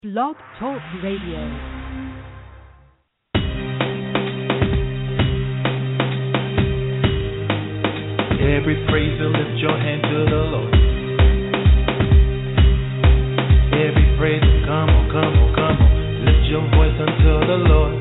Blog Talk Radio. Every praise will lift your hand to the Lord. Every praise, come on, come on, come on. Lift your voice unto the Lord.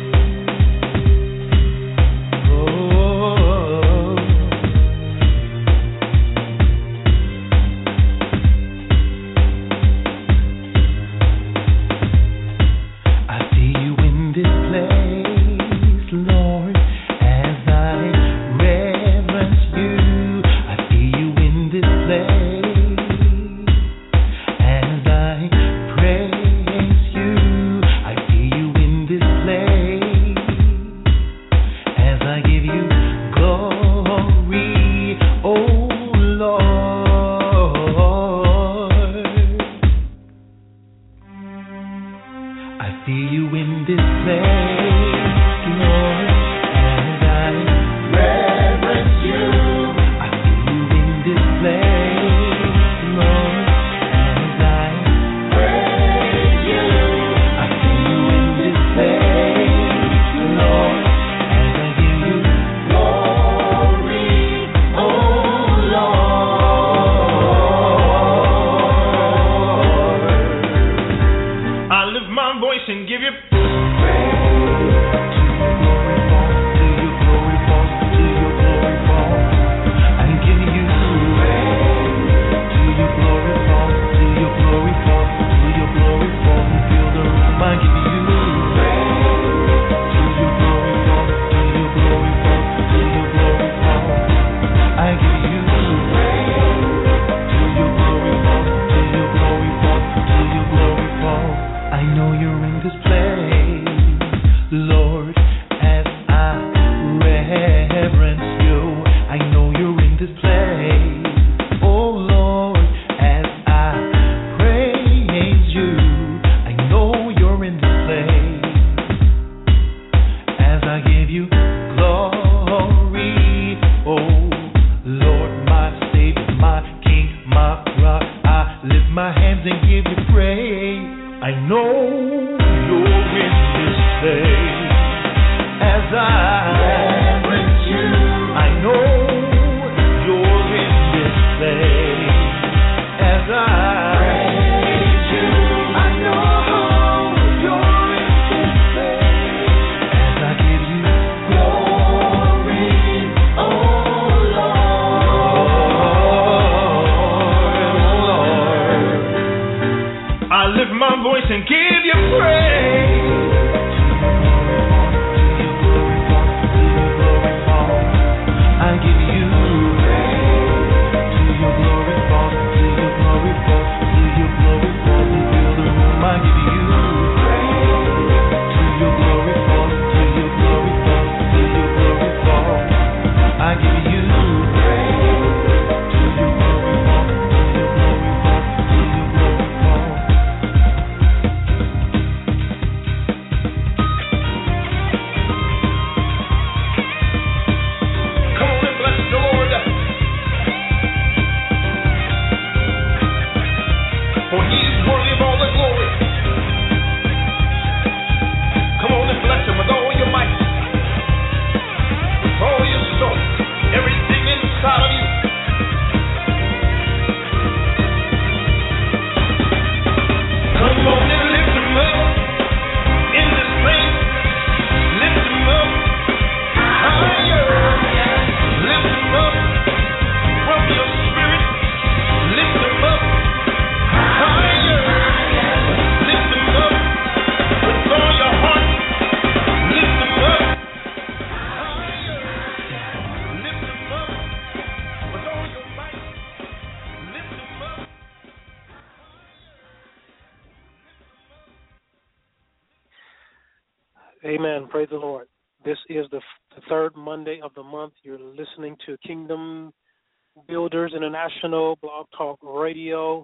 Amen. Praise the Lord. This is the third Monday of the month. You're listening to Kingdom Builders International Blog Talk Radio.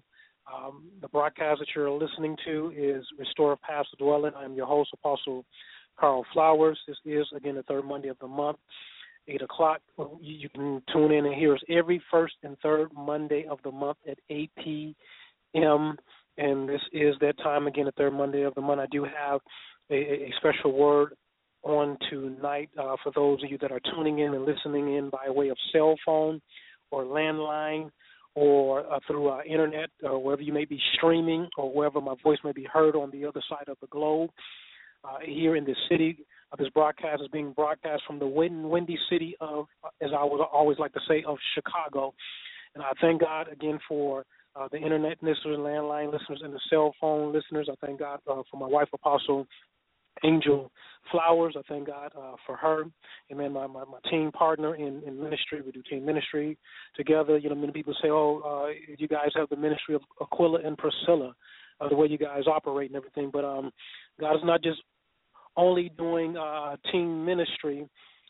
The broadcast that you're listening to is Restore Past Dwelling. I'm your host, Apostle Carl Flowers. This is, again, the third Monday of the month, 8 o'clock. You can tune in and hear us every first and third Monday of the month at 8 p.m. And this is that time again, the third Monday of the month. I do have a special word on tonight for those of you that are tuning in and listening in by way of cell phone or landline or through internet or wherever you may be streaming or wherever my voice may be heard on the other side of the globe. Here in this city, this broadcast is being broadcast from the windy city of, as I would always like to say, of Chicago. And I thank God again for the internet listeners, landline listeners, and the cell phone listeners. I thank God for my wife, Apostle Angel Flowers. I thank God for her. Amen. My team partner in ministry. We do team ministry together. You know, many people say, you guys have the ministry of Aquila and Priscilla, the way you guys operate and everything. But God is not just only doing team ministry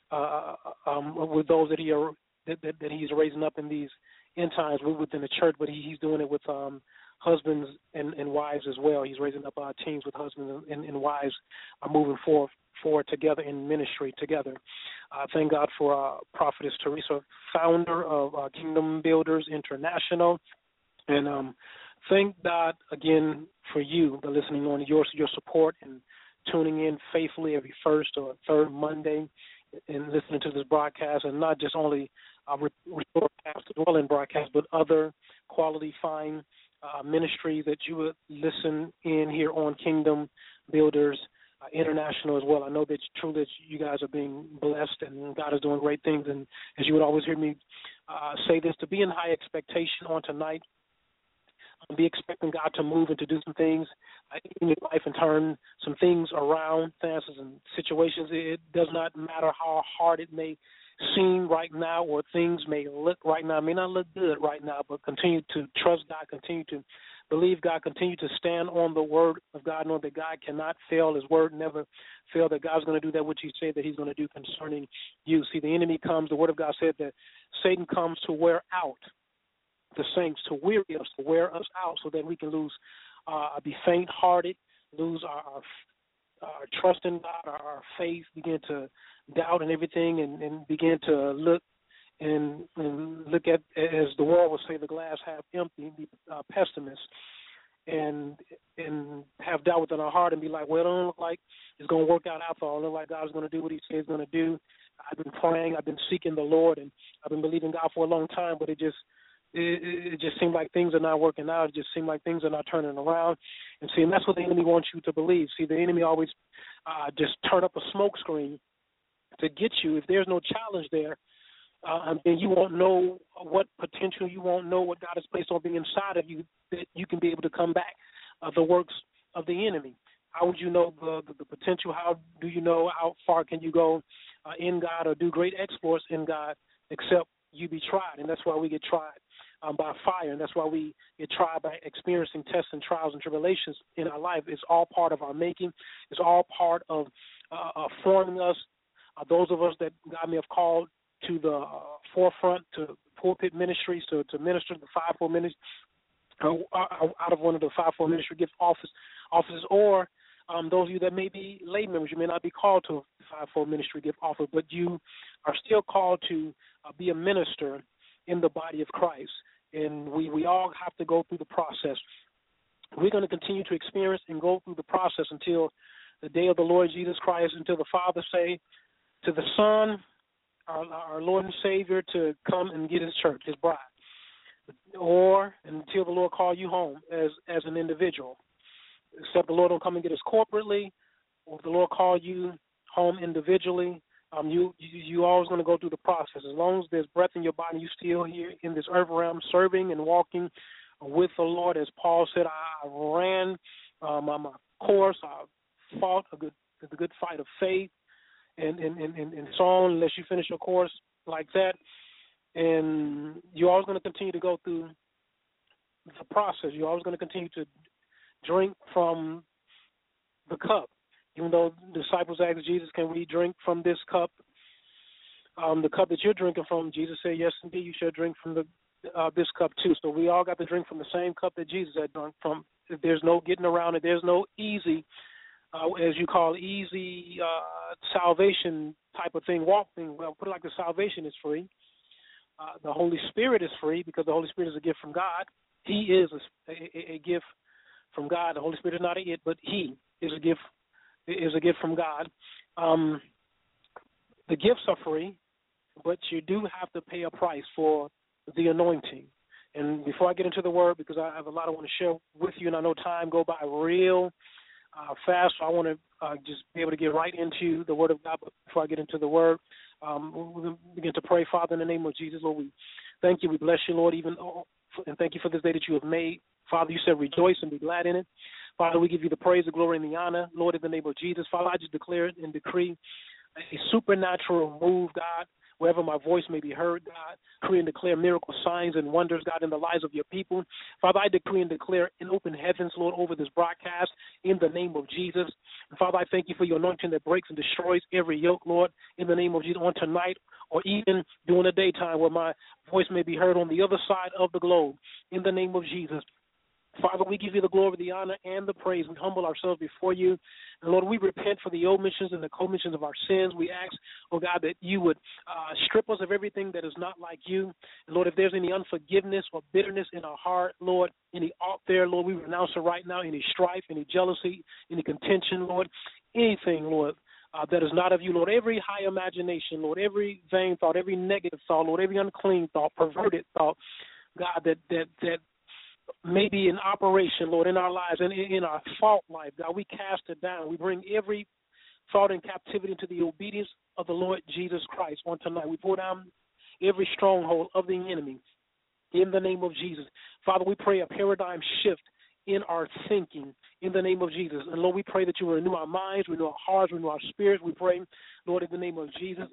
with those that He's raising up in these end times within the church, but He's doing it with husbands and wives as well. He's raising up teams with husbands and wives moving forward together in ministry together. Thank God for Prophetess Teresa, founder of Kingdom Builders International, and thank God again for you, the listening on, your support and tuning in faithfully every first or third Monday and listening to this broadcast, and not just only broadcast, dwelling broadcast, but other quality, fine ministries that you would listen in here on Kingdom Builders International as well. I know that truly you guys are being blessed and God is doing great things. And as you would always hear me say this, to be in high expectation on tonight, be expecting God to move and to do some things in your life and turn some things around, finances and situations. It does not matter how hard it may seem right now or things may look right now. It may not look good right now, but continue to trust God, continue to believe God, continue to stand on the word of God, knowing that God cannot fail. His word never failed, that God's going to do that which He said that He's going to do concerning you. See, the enemy comes, the word of God said that Satan comes to wear out the saints, to weary us, to wear us out so that we can be faint-hearted, lose our trust in God, our faith, begin to doubt and everything, and begin to look at, as the world would say, the glass half empty, be pessimist, and have doubt within our heart and be like, well, it don't look like it's going to work out after all. It don't look like God's going to do what He says He's going to do. I've been praying, I've been seeking the Lord, and I've been believing God for a long time, but it just seemed like things are not working out. It just seemed like things are not turning around. And see, and that's what the enemy wants you to believe. See, the enemy always just turn up a smoke screen to get you. If there's no challenge there, then you won't know what potential, you won't know what God has placed on the inside of you, that you can be able to come back the works of the enemy. How would you know the potential? How do you know how far can you go in God or do great exploits in God except you be tried? And that's why we get tried by fire, and that's why we get tried by experiencing tests and trials and tribulations in our life. It's all part of our making. It's all part of forming us. Those of us that God may have called to the forefront, to pulpit ministries, to minister the fivefold ministry, out of one of the fivefold ministry gift offices, or those of you that may be lay members, you may not be called to a fivefold ministry gift office, but you are still called to be a minister in the body of Christ. And we all have to go through the process. We're going to continue to experience and go through the process until the day of the Lord Jesus Christ, until the Father say to the Son, our Lord and Savior, to come and get His church, His bride, or until the Lord call you home as an individual. Except the Lord don't come and get us corporately, or if the Lord call you home individually, you always going to go through the process. As long as there's breath in your body, you still here in this earth realm, serving and walking with the Lord. As Paul said, I ran my course, I fought the good fight of faith, and so on, unless you finish your course like that. And you're always going to continue to go through the process. You're always going to continue to drink from the cup. Even though the disciples asked Jesus, can we drink from this cup? The cup that you're drinking from, Jesus said, yes, indeed, you should drink from this cup too. So we all got to drink from the same cup that Jesus had drunk from. There's no getting around it. There's no easy, as you call easy salvation type of thing, walk thing. Well, put it like the salvation is free. The Holy Spirit is free because the Holy Spirit is a gift from God. He is a gift from God. The Holy Spirit is not a it, but He is a gift. Is a gift from God. The gifts are free, but you do have to pay a price for the anointing. And before I get into the word, because I have a lot I want to share with you, and I know time go by real fast, so I want to just be able to get right into the word of God. But before I get into the word, we're going to begin to pray. Father, in the name of Jesus, Lord, we thank you. We bless you, Lord, and thank you for this day that you have made. Father, you said rejoice and be glad in it. Father, we give you the praise, the glory, and the honor. Lord, in the name of Jesus, Father, I just declare and decree a supernatural move, God, wherever my voice may be heard, God. Decree and declare miracle signs and wonders, God, in the lives of your people. Father, I decree and declare in open heavens, Lord, over this broadcast in the name of Jesus. And Father, I thank you for your anointing that breaks and destroys every yoke, Lord, in the name of Jesus, on tonight or even during the daytime where my voice may be heard on the other side of the globe, in the name of Jesus. Father, we give you the glory, the honor, and the praise. We humble ourselves before you. And, Lord, we repent for the omissions and the commissions of our sins. We ask, oh God, that you would strip us of everything that is not like you. And, Lord, if there's any unforgiveness or bitterness in our heart, Lord, any ought there, Lord, we renounce it right now, any strife, any jealousy, any contention, Lord, anything, Lord, that is not of you, Lord, every high imagination, Lord, every vain thought, every negative thought, Lord, every unclean thought, perverted thought, God, that may be in operation, Lord, in our lives and in our thought life, God, we cast it down. We bring every thought in captivity into the obedience of the Lord Jesus Christ on tonight. We pull down every stronghold of the enemy in the name of Jesus. Father, we pray a paradigm shift in our thinking in the name of Jesus. And, Lord, we pray that you will renew our minds, renew our hearts, renew our spirits. We pray, Lord, in the name of Jesus,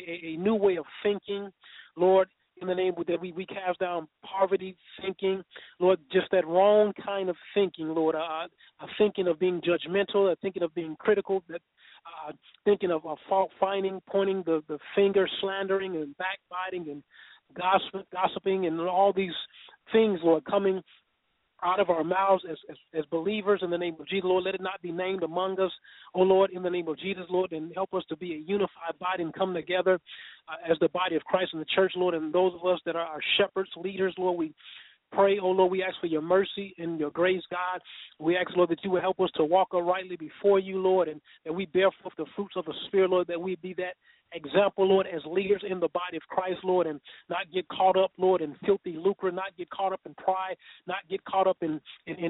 a new way of thinking, Lord, in the name that we cast down poverty thinking, Lord, just that wrong kind of thinking, Lord, a thinking of being judgmental, a thinking of being critical, that thinking of fault finding, pointing the finger, slandering and backbiting and gossiping and all these things, Lord, coming out of our mouths as believers in the name of Jesus, Lord. Let it not be named among us, oh Lord, in the name of Jesus, Lord, and help us to be a unified body and come together as the body of Christ in the church, Lord, and those of us that are our shepherds, leaders, Lord, we pray, oh Lord, we ask for your mercy and your grace, God. We ask, Lord, that you will help us to walk uprightly before you, Lord, and that we bear forth the fruits of the Spirit, Lord, that we be that example, Lord, as leaders in the body of Christ, Lord, and not get caught up, Lord, in filthy lucre, not get caught up in pride, not get caught up in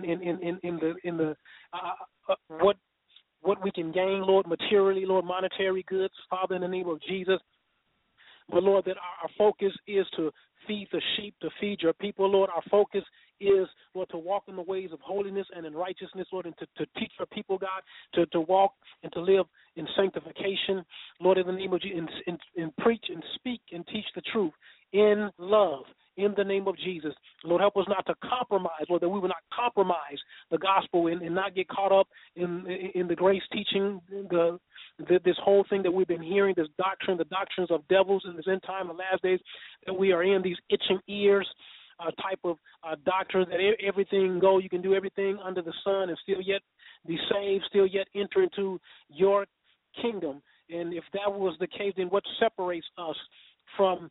what we can gain, Lord, materially, Lord, monetary goods, Father, in the name of Jesus. But, Lord, that our focus is to feed the sheep, to feed your people, Lord. Our focus is, Lord, to walk in the ways of holiness and in righteousness, Lord, and to teach your people, God, to walk and to live in sanctification, Lord, in the name of Jesus, and preach and speak and teach the truth in love, in the name of Jesus. Lord, help us not to compromise, Lord, that we will not compromise the gospel and not get caught up in the grace teaching, this whole thing that we've been hearing, this doctrine, the doctrines of devils in this end time, the last days that we are in, these itching ears type of doctrine that everything go, you can do everything under the sun and still yet be saved, still yet enter into your kingdom. And if that was the case, then what separates us from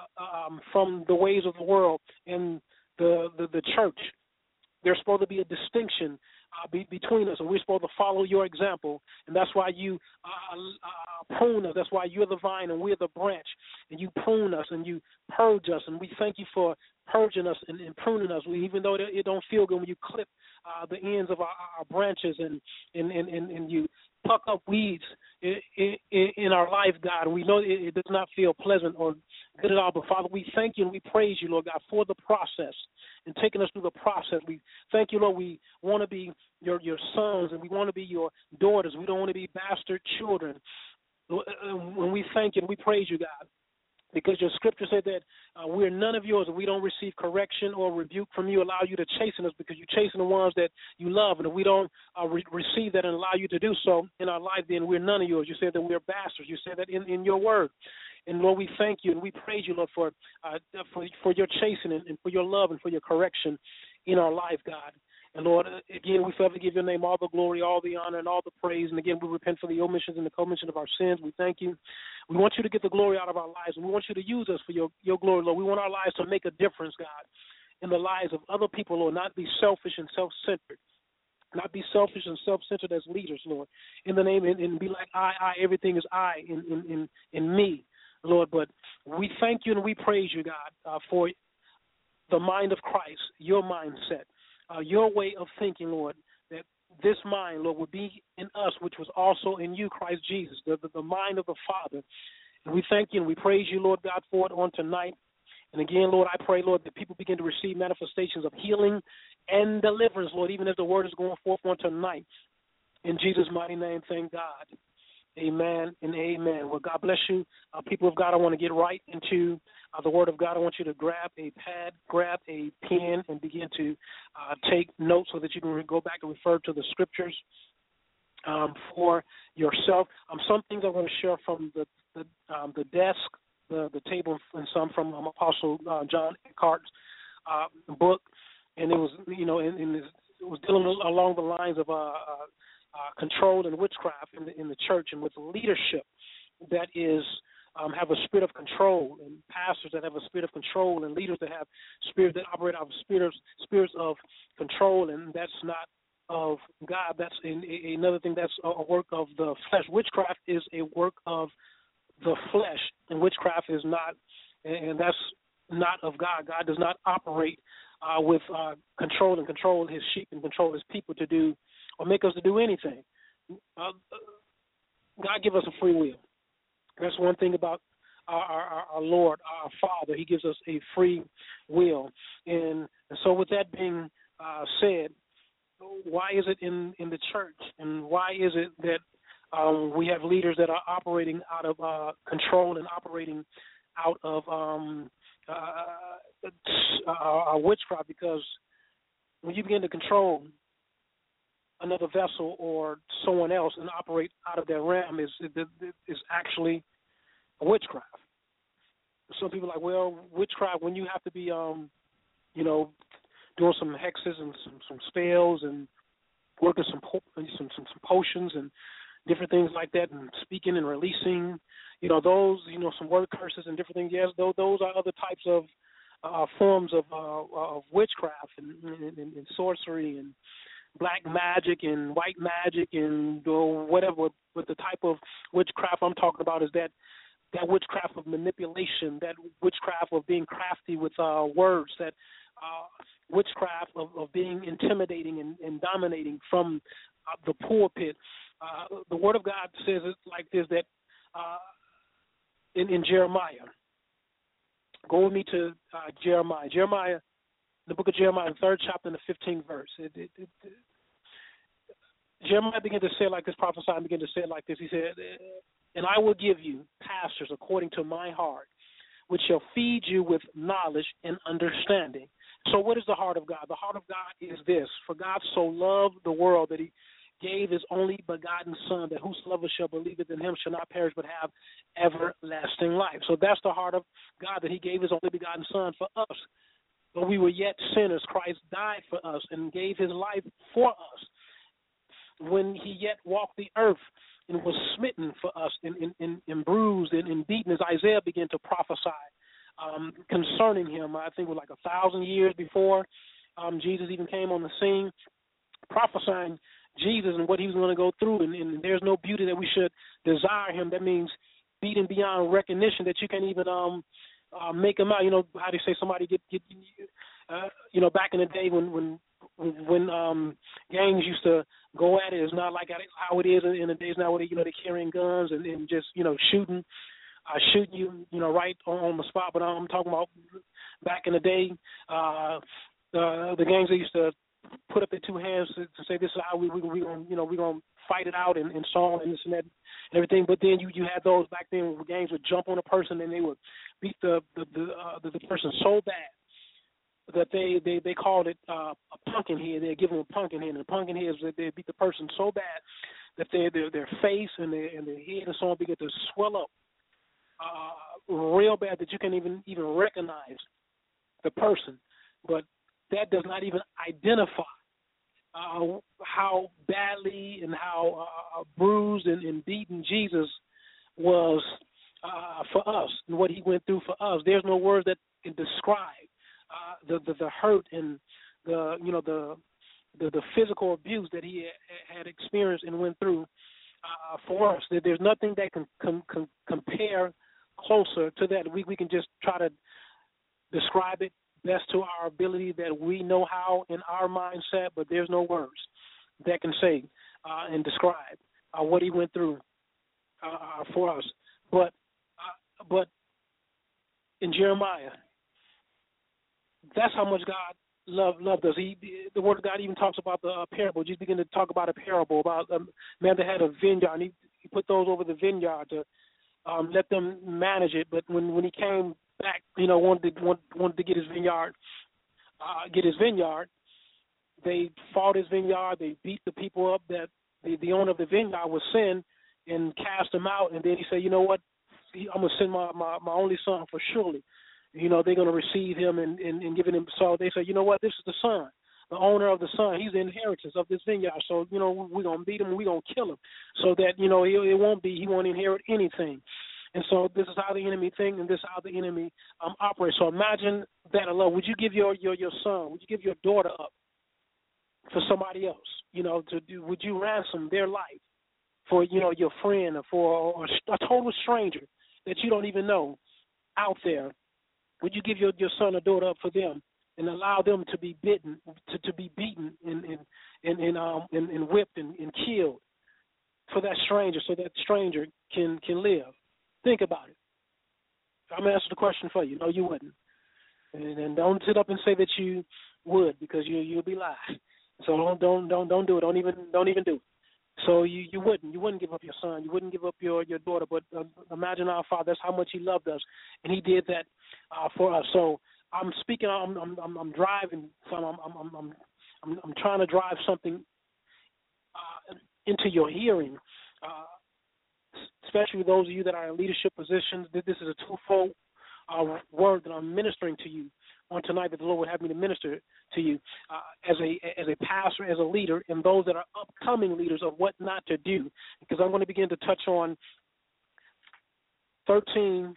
the ways of the world and the church? There's supposed to be a distinction between us, and we're supposed to follow your example, and that's why you prune us. That's why you're the vine and we're the branch, and you prune us and you purge us, and we thank you for purging us and pruning us. Even though it don't feel good when you clip the ends of our branches and you pluck up weeds in our life, God. We know it does not feel pleasant or good at all, but Father, we thank you and we praise you, Lord God, for the process and taking us through the process. We thank you, Lord. We want to be your sons and we want to be your daughters. We don't want to be bastard children. When we thank you and we praise you, God, because your scripture said that we're none of yours and we don't receive correction or rebuke from you, allow you to chasten us because you chasten the ones that you love. And if we don't receive that and allow you to do so in our life, then we're none of yours. You said that we're bastards. You said that in your word. And, Lord, we thank you and we praise you, Lord, for your chastening and for your love and for your correction in our life, God. And, Lord, again, we forever give your name all the glory, all the honor, and all the praise. And, again, we repent for the omissions and the commission of our sins. We thank you. We want you to get the glory out of our lives, and we want you to use us for your glory, Lord. We want our lives to make a difference, God, in the lives of other people, Lord, not be selfish and self-centered. not be selfish and self-centered as leaders, Lord, in the name, and be like I, everything is I in me, Lord. But we thank you and we praise you, God, for the mind of Christ, your mindset, your way of thinking, Lord, that this mind, Lord, would be in us, which was also in you, Christ Jesus, the mind of the Father. And we thank you and we praise you, Lord God, for it on tonight. And again, Lord, I pray, Lord, that people begin to receive manifestations of healing and deliverance, Lord, even as the word is going forth on tonight. In Jesus' mighty name, thank God. Amen and amen. Well, God bless you. People of God, I want to get right into the word of God. I want you to grab a pad, grab a pen, and begin to take notes so that you can go back and refer to the scriptures for yourself. Some things I'm going to share from the desk, the table, and some from Apostle John Eckhart's book, and it was, it was dealing along the lines of control and witchcraft in the church, and with leadership that is have a spirit of control, and pastors that have a spirit of control, and leaders that have spirits that operate out of spirits of control, and that's not of God. That's another thing. That's a work of the flesh. Witchcraft is a work of the flesh, and witchcraft is not, and that's not of God. God does not operate with control his sheep and control his people to do or make us to do anything. God give us a free will. That's one thing about our Lord, our Father. He gives us a free will. And so with that being said, why is it in the church, and why is it that we have leaders that are operating out of control and operating out of witchcraft? Because when you begin to control another vessel or someone else and operate out of that realm, is actually a witchcraft. Some people are like, well, witchcraft, when you have to be, doing some hexes and some spells and working some potions and different things like that, and speaking and releasing, those, some word curses and different things. Yes, those are other types of forms of witchcraft and sorcery and black magic and white magic and whatever. But the type of witchcraft I'm talking about is that witchcraft of manipulation, that witchcraft of being crafty with words, that witchcraft of being intimidating and dominating from the pulpit. The Word of God says it like this, that in Jeremiah. Go with me to Jeremiah. Jeremiah, the book of Jeremiah, the 3rd chapter and the 15th verse. Jeremiah began to say it like this, prophesy and began to say it like this. He said, and I will give you pastors according to my heart, which shall feed you with knowledge and understanding. So what is the heart of God? The heart of God is this: for God so loved the world that he gave his only begotten Son, that whosoever shall believe in him shall not perish but have everlasting life. So that's the heart of God, that he gave his only begotten Son for us. But we were yet sinners. Christ died for us and gave his life for us. When he yet walked the earth and was smitten for us and bruised and beaten, as Isaiah began to prophesy concerning him, I think it was like 1,000 years before Jesus even came on the scene, prophesying Jesus and what he was going to go through. And there's no beauty that we should desire him. That means beaten beyond recognition, that you can't even make him out. How do you say somebody get back in the day when gangs used to go at it, it's not like how it is in the days now, where they're carrying guns and just shooting you right on the spot. But I'm talking about back in the day, the gangs that used to put up their two hands to say, this is how we're gonna fight it out and so on and this and that and everything. But then you had those back then where gangs would jump on a person and they would beat the person so bad that they called it a pumpkin head. They'd give them a pumpkin head, and the pumpkin head is that they beat the person so bad that their face and their head and so on begin to swell up real bad, that you can't even recognize the person. But that does not even identify how badly and how bruised and beaten Jesus was for us, and what he went through for us. There's no words that can describe the hurt and the the physical abuse that he had experienced and went through for us. There's nothing that can compare closer to that. We can just try to describe it best to our ability that we know how in our mindset, but there's no words that can say and describe what he went through for us. But in Jeremiah, that's how much God loved us. The Word of God even talks about the parable. Just begin to talk about a parable about a man that had a vineyard, and he put those over the vineyard to let them manage it. But when he came back, wanted to get his vineyard, they fought his vineyard. They beat the people up that the owner of the vineyard was sin and cast him out. And then he said, you know what? I'm going to send my only son for surely. They're going to receive him and giving him. So they said, you know what? This is the son, the owner of the son. He's the inheritance of this vineyard. So, we're going to beat him and we're going to kill him so that, he won't inherit anything. And so this is how the enemy thinks, and this is how the enemy operates. So imagine that alone. Would you give your son, would you give your daughter up for somebody else? Would you ransom their life for, your friend or for a total stranger that you don't even know out there? Would you give your son or daughter up for them and allow them to be beaten and whipped and killed for that stranger so that stranger can live? Think about it. I'm going to answer the question for you. No, you wouldn't. And don't sit up and say that you would, because you'll be lying. So don't do it. Don't even do it. So you wouldn't give up your son. You wouldn't give up your daughter. But imagine our Father. That's how much He loved us, and He did that for us. So I'm speaking. I'm driving. So I'm trying to drive something into your hearing, especially those of you that are in leadership positions. This is a twofold word that I'm ministering to you on tonight, that the Lord would have me to minister to you as a pastor, as a leader, and those that are upcoming leaders of what not to do. Because I'm going to begin to touch on 13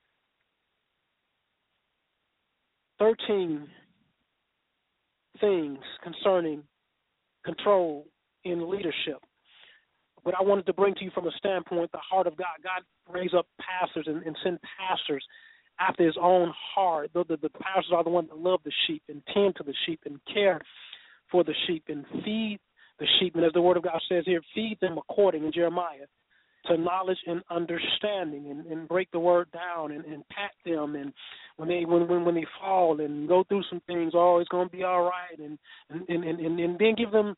things concerning control in leadership. But I wanted to bring to you from a standpoint, the heart of God. God raised up pastors and send pastors after His own heart. The pastors are the ones that love the sheep and tend to the sheep and care for the sheep and feed the sheep. And as the Word of God says here, feed them according, in Jeremiah, to knowledge and understanding, and break the word down and pat them. And when they fall and go through some things, it's going to be all right. And then give them,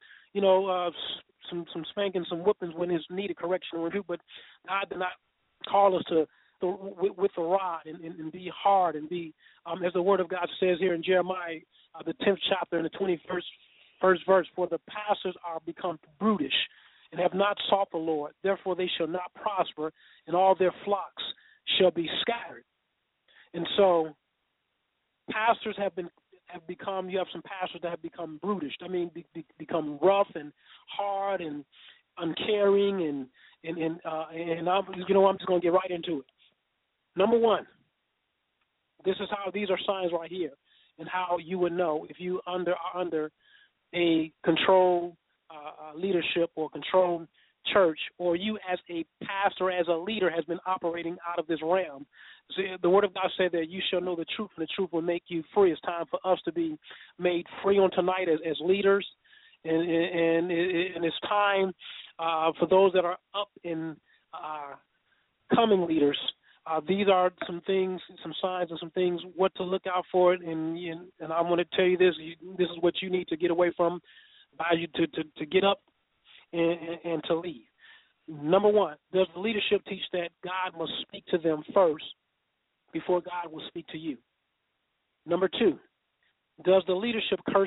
some spanking, some whippings when it's needed correction or review. But God did not call us to with the rod and be hard and be, as the Word of God says here in Jeremiah, the 10th chapter and the 21st verse, for the pastors are become brutish and have not sought the Lord. Therefore they shall not prosper, and all their flocks shall be scattered. And so pastors have become, you have some pastors that have become brutish. I mean, become rough and hard and uncaring, and I'm just going to get right into it. Number one, these are signs right here, and how you would know if you are under a controlled leadership or controlled church, or you as a pastor, as a leader, has been operating out of this realm. So the Word of God said that you shall know the truth, and the truth will make you free. It's time for us to be made free on tonight as leaders, and it's time for those that are up in coming leaders. These are some things, some signs, and some things what to look out for. And I'm going to tell you this: this is what you need to get away from, by you to get up and to leave. Number one, does the leadership teach that God must speak to them first before God will speak to you? Number two, does the leadership curse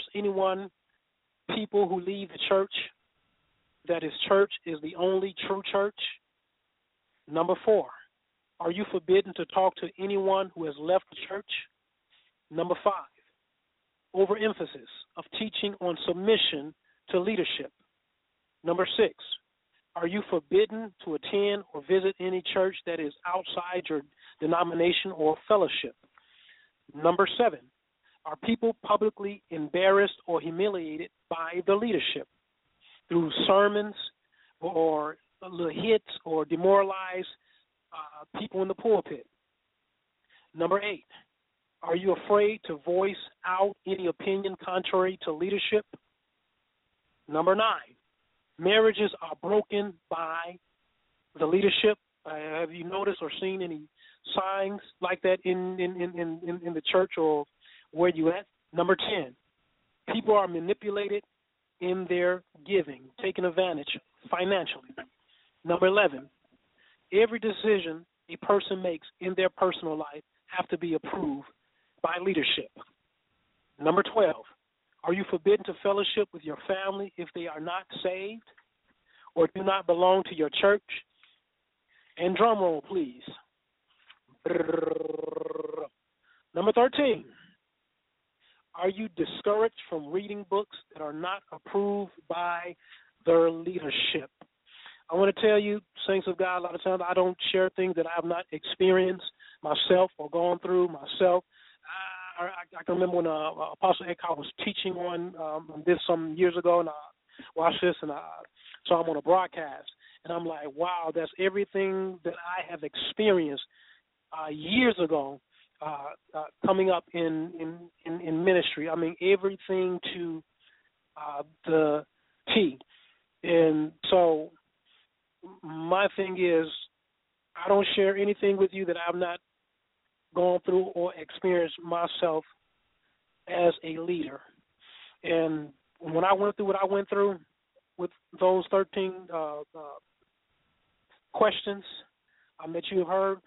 people who leave the church, that His church is the only true church? Number four, are you forbidden to talk to anyone who has left the church? Number five, overemphasis of teaching on submission to leadership. Number six, are you forbidden to attend or visit any church that is outside your denomination or fellowship? Number seven, Are people publicly embarrassed or humiliated by the leadership through sermons or little hits or demoralize people in the pulpit? Number 8, are you afraid to voice out any opinion contrary to leadership? Number 9, marriages are broken by the leadership. Have you noticed or seen any signs like that in the church or where you at? Number 10, people are manipulated in their giving, taken advantage financially. Number 11, every decision a person makes in their personal life have to be approved by leadership. Number 12, are you forbidden to fellowship with your family if they are not saved or do not belong to your church? And drum roll, please. Number 13, are you discouraged from reading books that are not approved by their leadership? I want to tell you, saints of God, a lot of times I don't share things that I have not experienced myself or gone through myself. I can remember when Apostle Eckhart was teaching on this some years ago, and I watched this, and I saw him on a broadcast, and I'm like, wow, that's everything that I have experienced years ago coming up in ministry. I mean, everything to the T. And so my thing is, I don't share anything with you that I've not gone through or experienced myself as a leader. And when I went through what I went through with those 13 questions that you have heard,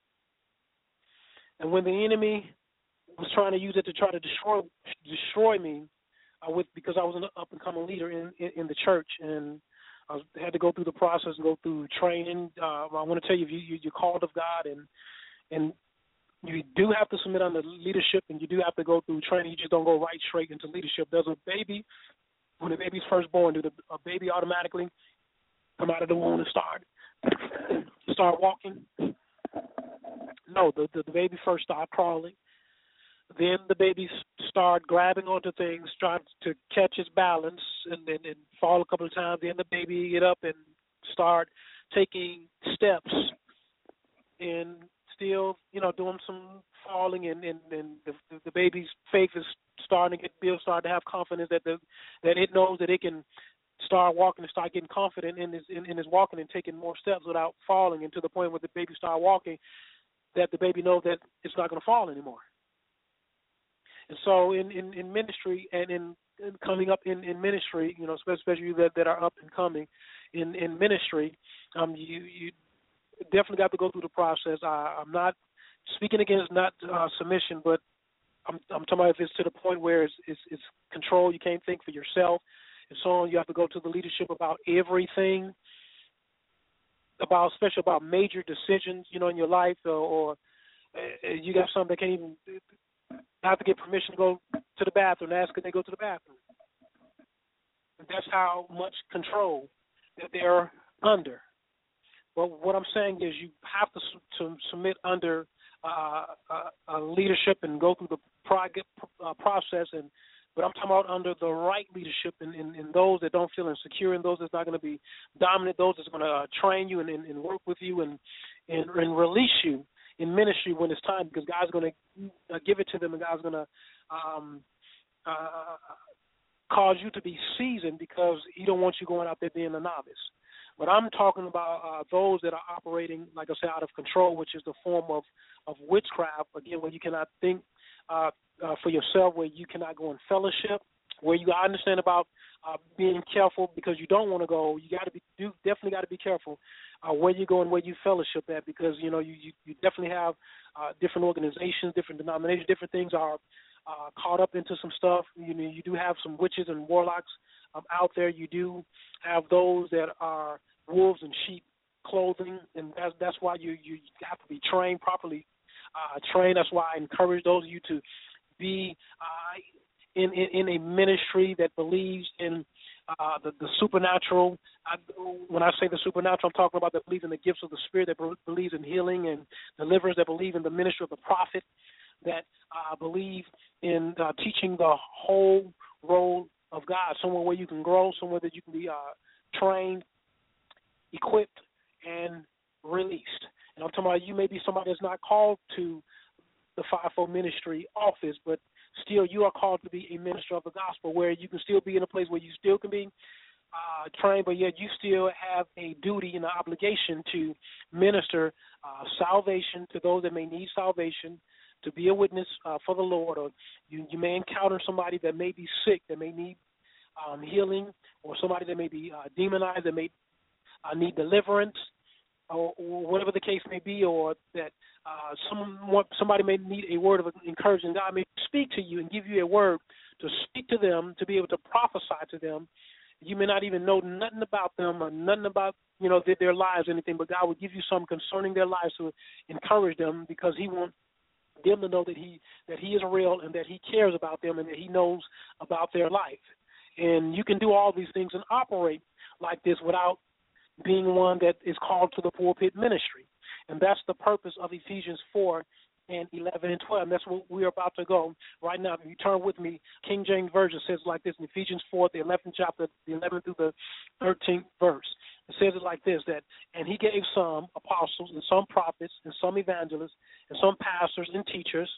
and when the enemy was trying to use it to try to destroy me, because I was an up-and-coming leader in the church, and I had to go through the process and go through training. I want to tell you, you're called of God, and you do have to submit under leadership, and you do have to go through training. You just don't go right straight into leadership. There's a baby, when a baby's first born, a baby automatically come out of the womb and start walking? No, the baby first start crawling. Then the baby start grabbing onto things, trying to catch his balance, and then fall a couple of times. Then the baby get up and start taking steps, and still, doing some falling, and the baby's faith is starting to get built, starting to have confidence that it knows that it can start walking and start getting confident in his walking and taking more steps without falling, and to the point where the baby start walking, that the baby knows that it's not going to fall anymore. And so in ministry and in coming up in ministry, especially you that are up and coming in ministry, you definitely got to go through the process. I'm not speaking against not submission, but I'm talking about if it's to the point where it's control, you can't think for yourself, and so on. You have to go to the leadership about everything, especially about major decisions, in your life, or you got something that can't even have to get permission to go to the bathroom, ask if they go to the bathroom. And that's how much control that they're under. But what I'm saying is you have to submit under leadership and go through the process. But I'm talking about under the right leadership and those that don't feel insecure, and those that's not going to be dominant, those that's going to train you and work with you and release you in ministry when it's time, because God's going to give it to them, and God's going to cause you to be seasoned, because He don't want you going out there being a novice. But I'm talking about those that are operating, like I said, out of control, which is the form of witchcraft, again, where you cannot think for yourself, where you cannot go in fellowship, where you understand about being careful because you don't want to go. You definitely got to be careful where you go and where you fellowship at, because you definitely have different organizations, different denominations, different things are caught up into some stuff. You do have some witches and warlocks out there. You do have those that are wolves in sheep clothing, and that's why you have to be trained properly. That's why I encourage those of you to be in a ministry that believes in the supernatural. When I say the supernatural, I'm talking about that believes in the gifts of the Spirit, that believes in healing and deliverance, that believe in the ministry of the prophet, that believe in teaching the whole role of God, somewhere where you can grow, somewhere that you can be trained, equipped, and released. And I'm talking about you may be somebody that's not called to the fivefold ministry office, but still you are called to be a minister of the gospel, where you can still be in a place where you still can be trained, but yet you still have a duty and an obligation to minister salvation to those that may need salvation, to be a witness for the Lord. Or you may encounter somebody that may be sick, that may need healing, or somebody that may be demonized, that may need deliverance, or whatever the case may be, or that somebody may need a word of encouragement. God may speak to you and give you a word to speak to them, to be able to prophesy to them. You may not even know nothing about them or nothing about, their lives or anything, but God will give you something concerning their lives to encourage them, because He wants them to know that He is real and that He cares about them and that He knows about their life. And you can do all these things and operate like this without being one that is called to the pulpit ministry. And that's the purpose of Ephesians 4 and 11 and 12. And that's what we're about to go right now. If you turn with me, King James Version says like this in Ephesians 4, the 11th chapter, the 11th through the 13th verse. It says it like this, that, and He gave some apostles and some prophets and some evangelists and some pastors and teachers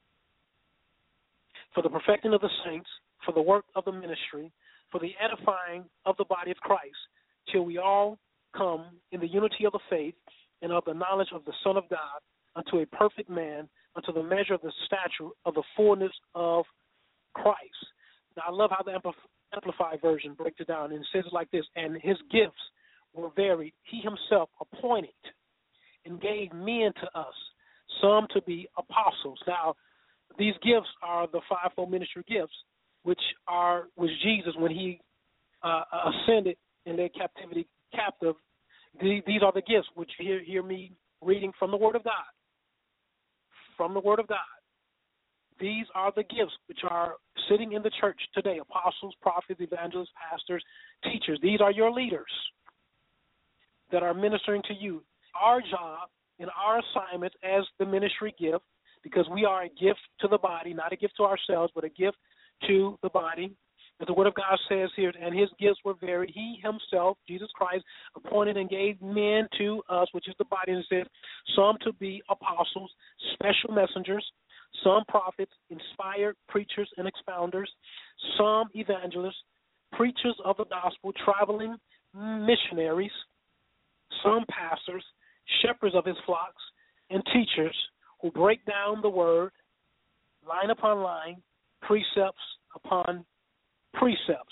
for the perfecting of the saints, for the work of the ministry, for the edifying of the body of Christ, till we all come in the unity of the faith and of the knowledge of the Son of God, unto a perfect man, unto the measure of the stature of the fullness of Christ. Now, I love how the Amplified Version breaks it down, and it says it like this, and His gifts were varied. He Himself appointed and gave men to us, some to be apostles. Now, these gifts are the fivefold ministry gifts, which was Jesus when He ascended and led captivity captive. These are the gifts which hear me reading from the Word of God. From the Word of God. These are the gifts which are sitting in the church today: apostles, prophets, evangelists, pastors, teachers. These are your leaders that are ministering to you. Our job and our assignment as the ministry gift, because we are a gift to the body, not a gift to ourselves, but a gift to the body. As the Word of God says here, and His gifts were varied. He Himself, Jesus Christ, appointed and gave men to us, which is the body, and it says, some to be apostles, special messengers, some prophets, inspired preachers and expounders, some evangelists, preachers of the gospel, traveling missionaries, some pastors, shepherds of His flocks, and teachers who break down the word, line upon line, precepts upon precepts.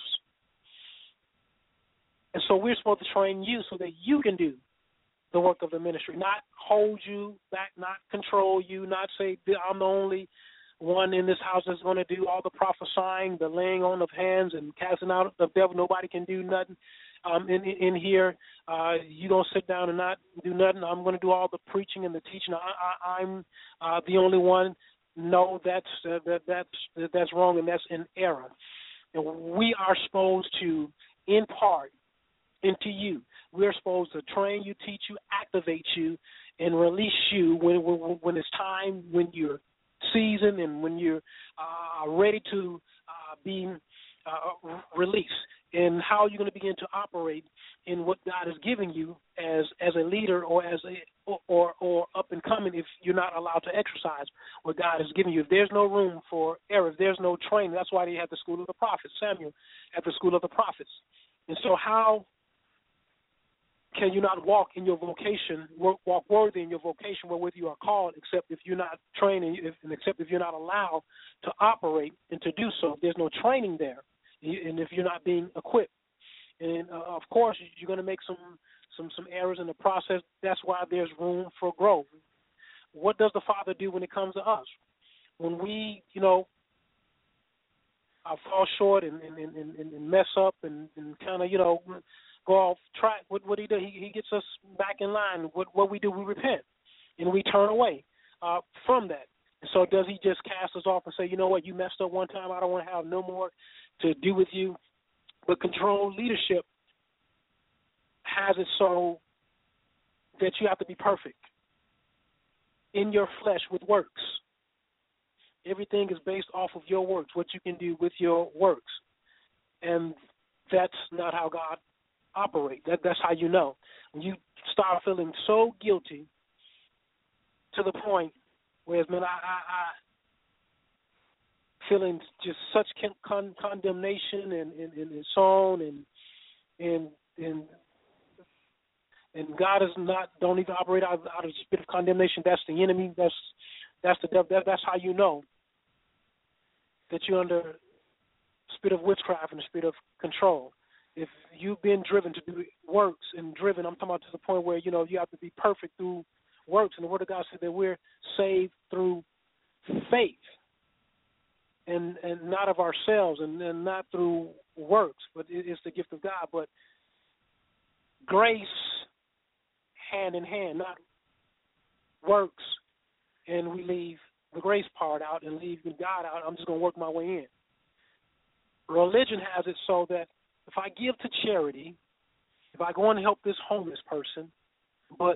And so we're supposed to train you so that you can do the work of the ministry, not hold you back, not control you, not say I'm the only one in this house that's going to do all the prophesying, the laying on of hands and casting out the devil. Nobody can do nothing in here. You don't sit down and not do nothing. I'm going to do all the preaching and the teaching. I'm the only one. No, that's wrong, and that's in error. And we are supposed to impart into you. We're supposed to train you, teach you, activate you, and release you when it's time, when you're seasoned and when you're ready to be released. And how you're going to begin to operate in what God is giving you as a leader or as or up and coming, if you're not allowed to exercise what God is giving you. If there's no room for error, if there's no training, that's why they had the school of the prophets. Samuel at the school of the prophets. And so how can you not walk in your vocation, walk worthy in your vocation wherewith you are called, except if you're not trained and except if you're not allowed to operate and to do so? If there's no training there, and if you're not being equipped. And, of course, you're going to make some errors in the process. That's why there's room for growth. What does the Father do when it comes to us? When we, fall short and mess up and kind of, go off track, what he do? He gets us back in line. What we do, we repent, and we turn away from that. And so does He just cast us off and say, you know what, you messed up one time, I don't want to have no more to do with you? But control leadership has it so that you have to be perfect in your flesh with works. Everything is based off of your works, what you can do with your works. And that's not how God operates. That's how you know. When you start feeling so guilty to the point where, man, I feeling just such condemnation and so on, and God is not, don't even operate out of the spirit of condemnation. That's the enemy. That's the devil. That's how you know that you're under spirit of witchcraft and the spirit of control. If you've been driven to do works and driven, I'm talking about to the point where, you know, you have to be perfect through works. And the Word of God said that we're saved through faith and not of ourselves and not through works, but it's the gift of God. But grace hand in hand, not works, and we leave the grace part out and leave God out. I'm just going to work my way in. Religion has it so that if I give to charity, if I go and help this homeless person, but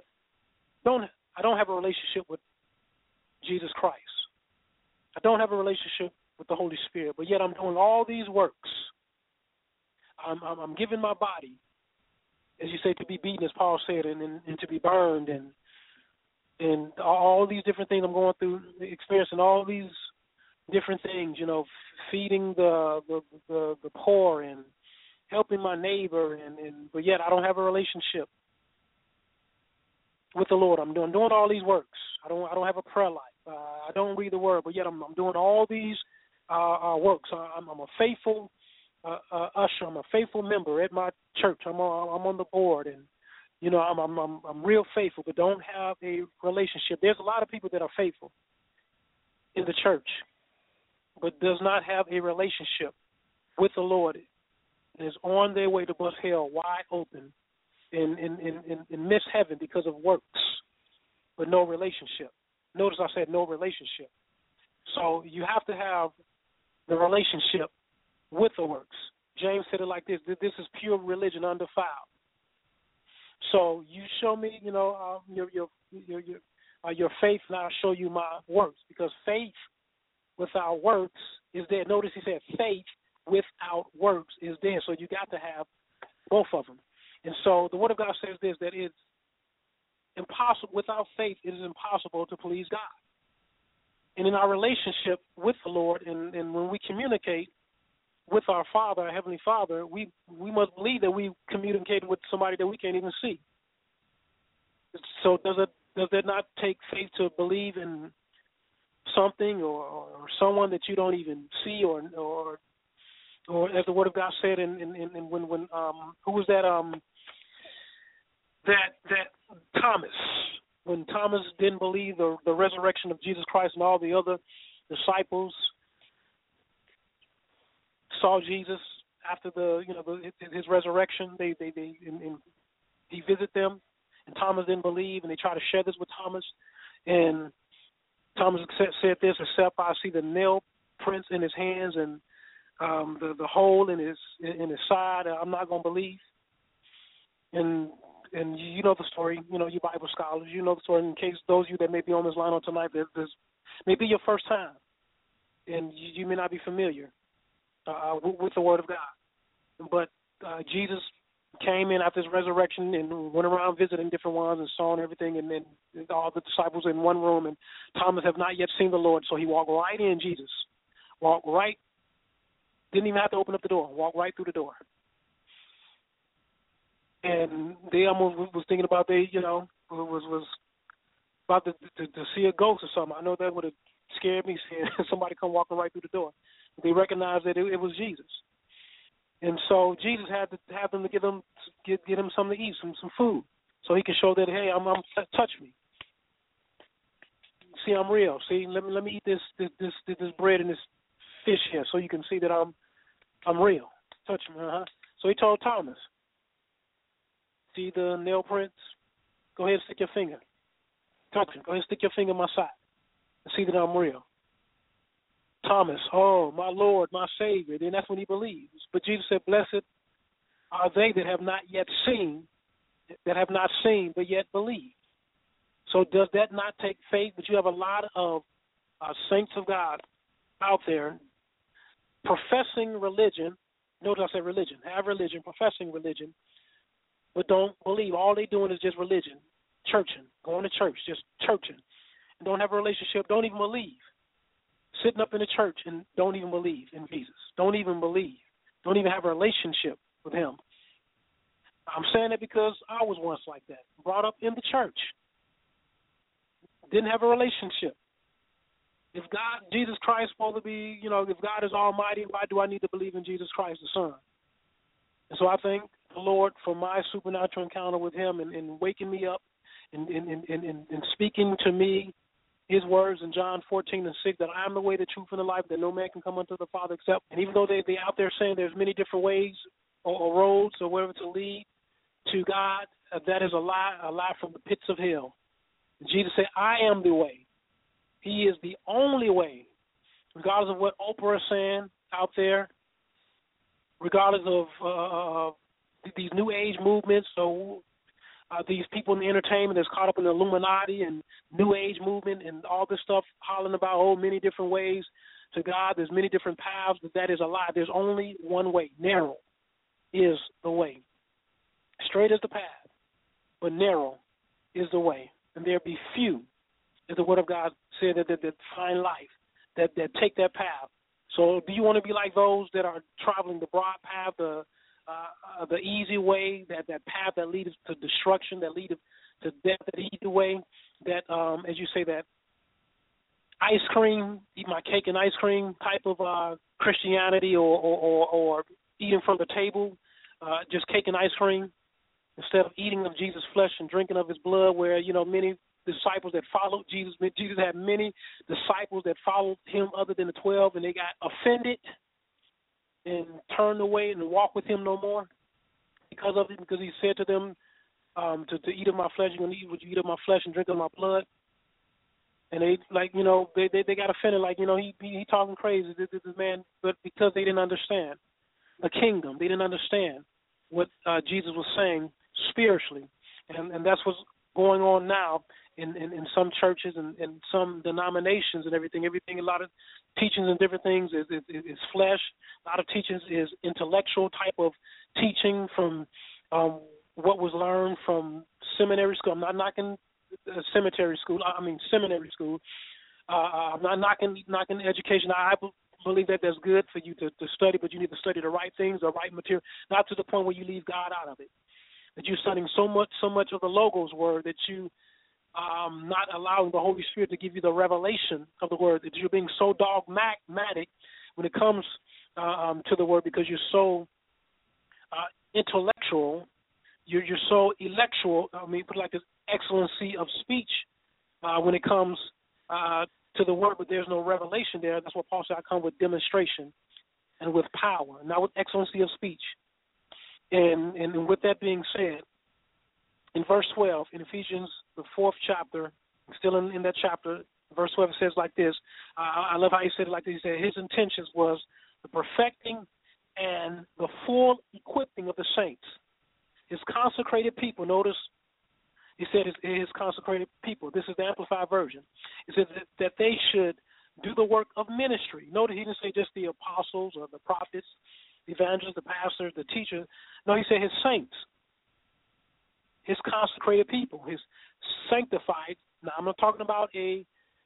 I don't have a relationship with Jesus Christ. I don't have a relationship with the Holy Spirit, but yet I'm doing all these works. I'm giving my body, as you say, to be beaten, as Paul said, and to be burned, and all these different things I'm going through, experiencing all these different things, you know, feeding the poor and helping my neighbor, but yet I don't have a relationship with the Lord. I'm doing all these works. I don't have a prayer life. I don't read the Word, but yet I'm doing all these works. I'm a faithful usher. I'm a faithful member at my church. I'm on the board, and you know I'm real faithful, but don't have a relationship. There's a lot of people that are faithful in the church, but does not have a relationship with the Lord, and is on their way to bust hell wide open and miss heaven because of works, but no relationship. Notice I said no relationship. So you have to have the relationship with the works. James said it like this: this is pure religion undefiled. So you show me, you know, your faith, and I'll show you my works. Because faith without works is dead. Notice he said faith without works is dead. So you got to have both of them. And so the Word of God says this, that it's impossible, without faith, it is impossible to please God. And in our relationship with the Lord, and when we communicate with our Father, our Heavenly Father, we must believe that we communicate with somebody that we can't even see. So does that not take faith to believe in something or someone that you don't even see, or as the Word of God said, and when who was that that Thomas, when Thomas didn't believe the resurrection of Jesus Christ, and all the other disciples saw Jesus after his reresurrection, he visited them, and Thomas didn't believe, and they tried to share this with Thomas, and Thomas said this: "Except I see the nail prints in his hands and the hole in his side, I'm not going to believe." And you know the story, you know, you Bible scholars, you know the story. In case those of you that may be on this line on tonight, this may be your first time, and you may not be familiar with the Word of God. But Jesus came in after his resurrection and went around visiting different ones and saw and everything, and then all the disciples in one room, and Thomas have not yet seen the Lord, so he walked right in, Jesus. Walked right, didn't even have to open up the door, walked right through the door. And they almost was thinking about was about to see a ghost or something. I know that would have scared me, seeing somebody come walking right through the door. They recognized that it was Jesus. And so Jesus had to have them to get him something to eat, some food, so he can show that, hey, I'm touch me. See, I'm real. See, let me eat this bread and this fish here, so you can see that I'm real. Touch me, So he told Thomas, see the nail prints? Go ahead and stick your finger. Touch me. Go ahead and stick your finger in my side and see that I'm real. Thomas, oh, my Lord, my Savior. Then that's when he believes. But Jesus said, blessed are they that have not seen, but yet believe. So does that not take faith? But you have a lot of saints of God out there professing religion. Notice I said religion. Have religion, professing religion, but don't believe. All they doing is just religion, churching, going to church, just churching, and don't have a relationship, don't even believe. Sitting up in the church and don't even believe in Jesus. Don't even believe. Don't even have a relationship with him. I'm saying that because I was once like that, brought up in the church. Didn't have a relationship. If God, Jesus Christ is supposed to be, if God is almighty, why do I need to believe in Jesus Christ, the Son? And so I thank the Lord for my supernatural encounter with him and waking me up and speaking to me his words in John 14:6, that I am the way, the truth, and the life, that no man can come unto the Father except. And even though they out there saying there's many different ways or roads or whatever to lead to God, that is a lie from the pits of hell. And Jesus said, I am the way. He is the only way, regardless of what Oprah is saying out there, regardless of these new age movements. So these people in the entertainment that's caught up in the Illuminati and new age movement and all this stuff, hollering about, many different ways to God. There's many different paths, but that is a lie. There's only one way. Narrow is the way. Straight is the path, but narrow is the way. And there be few, as the Word of God said, that find life, that take that path. So do you want to be like those that are traveling the broad path, the easy way, that path that leads to destruction, that leads to death, that easy way, that, as you say, that ice cream, eat my cake and ice cream type of Christianity or eating from the table, just cake and ice cream, instead of eating of Jesus' flesh and drinking of his blood, where, many disciples that followed Jesus. Jesus had many disciples that followed him other than the 12, and they got offended and turned away and walked with him no more because of it, because he said to them, to eat of my flesh, you're going to eat what you eat of my flesh and drink of my blood. And they, they got offended, he talking crazy, this man, but because they didn't understand the kingdom, they didn't understand what Jesus was saying spiritually. And that's what's going on now in some churches and some denominations and everything. A lot of teachings and different things is flesh. A lot of teachings is intellectual type of teaching from what was learned from seminary school. I'm not knocking seminary school. Seminary school. I'm not knocking education. I believe that that's good for you to study, but you need to study the right things, the right material, not to the point where you leave God out of it. That you're studying so much of the Logos word that you not allowing the Holy Spirit to give you the revelation of the word, that you're being so dogmatic when it comes to the word, because you're so intellectual, you're so electual, put it like this, excellency of speech when it comes to the word, but there's no revelation there. That's what Paul said, I come with demonstration and with power, not with excellency of speech. And with that being said, in verse 12, in Ephesians, the 4th chapter, still in that chapter, verse 12, it says like this. I love how he said it like this. He said his intentions was the perfecting and the full equipping of the saints, his consecrated people. Notice he said his consecrated people. This is the Amplified Version. It says that they should do the work of ministry. Notice he didn't say just the apostles or the prophets, the evangelists, the pastors, the teachers. No, he said his saints, his consecrated people, his sanctified. Now, I'm not talking about a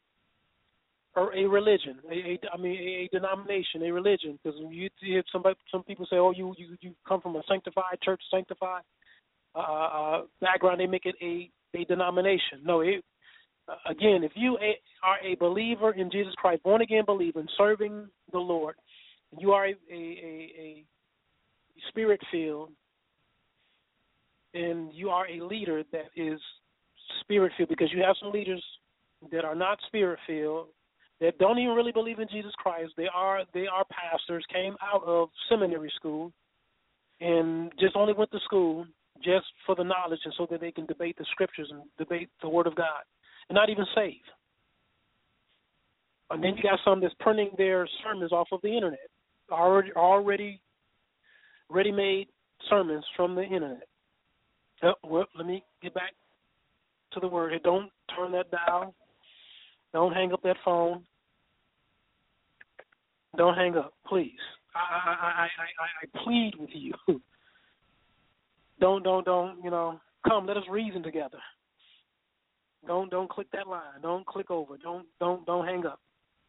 religion, a denomination, a religion, because you hear some people say, oh, you come from a sanctified church, sanctified background, they make it a denomination. No, again, if you are a believer in Jesus Christ, born again believer, and serving the Lord, and you are a spirit filled, and you are a leader that is spirit filled, because you have some leaders that are not spirit filled, that don't even really believe in Jesus Christ. They are pastors, came out of seminary school, and just only went to school just for the knowledge and so that they can debate the scriptures and debate the word of God, and not even saved. And then you got some that's printing their sermons off of the internet, already ready-made sermons from the internet. Well, let me get back to the word. Don't turn that dial. Don't hang up that phone. don't hang up, please. I plead with you. Don't, come, let us reason together. Don't click that line. Don't click over. Don't hang up.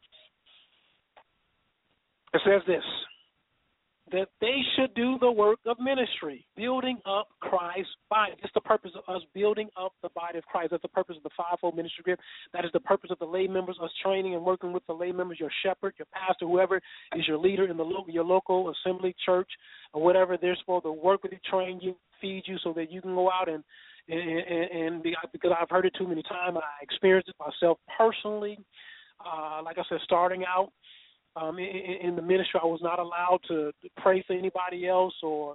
It says this, that they should do the work of ministry, building up Christ's body. It's the purpose of us building up the body of Christ. That's the purpose of the fivefold ministry gift. That is the purpose of the lay members, us training and working with the lay members, your shepherd, your pastor, whoever is your leader in your local assembly, church, or whatever. They're supposed to work with you, train you, feed you so that you can go out and because I've heard it too many times. I experienced it myself personally. Like I said, starting out, in the ministry, I was not allowed to pray for anybody else or,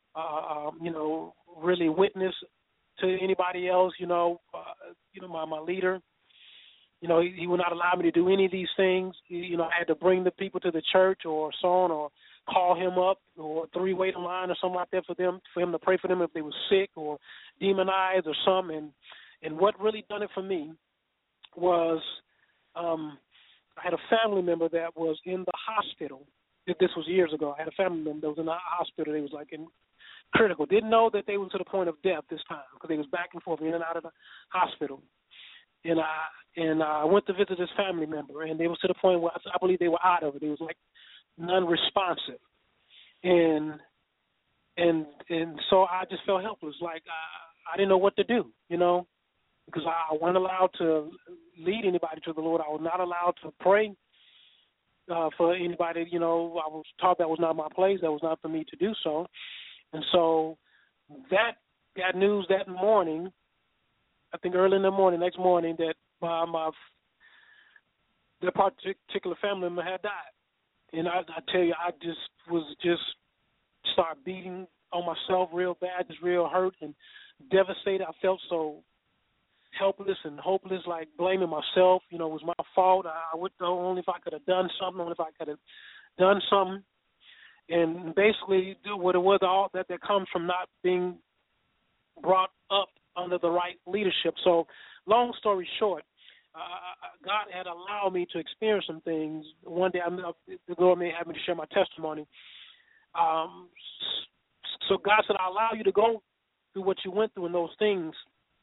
really witness to anybody else. My leader, he would not allow me to do any of these things. I had to bring the people to the church or so on, or call him up, or three-way line or something like that for him to pray for them if they were sick or demonized or something. And what really done it for me was, I had a family member that was in the hospital. This was years ago. I had a family member that was in the hospital. They was in critical. Didn't know that they were to the point of death this time because they was back and forth in and out of the hospital. And I went to visit this family member, and they was to the point where I believe they were out of it. They was non-responsive, and so I just felt helpless. I didn't know what to do, because I wasn't allowed to lead anybody to the Lord. I was not allowed to pray for anybody. I was taught that was not my place. That was not for me to do so. And so that got news that morning, I think early in the morning, next morning, that that particular family member had died. And I tell you, I just started beating on myself real bad, just real hurt and devastated. I felt so helpless and hopeless, like blaming myself. It was my fault. I would know only if I could have done something, only if I could have done something. And basically, what it was, all that comes from not being brought up under the right leadership. So, long story short, God had allowed me to experience some things. One day, the Lord may have me to share my testimony. So God said, I allow you to go through what you went through in those things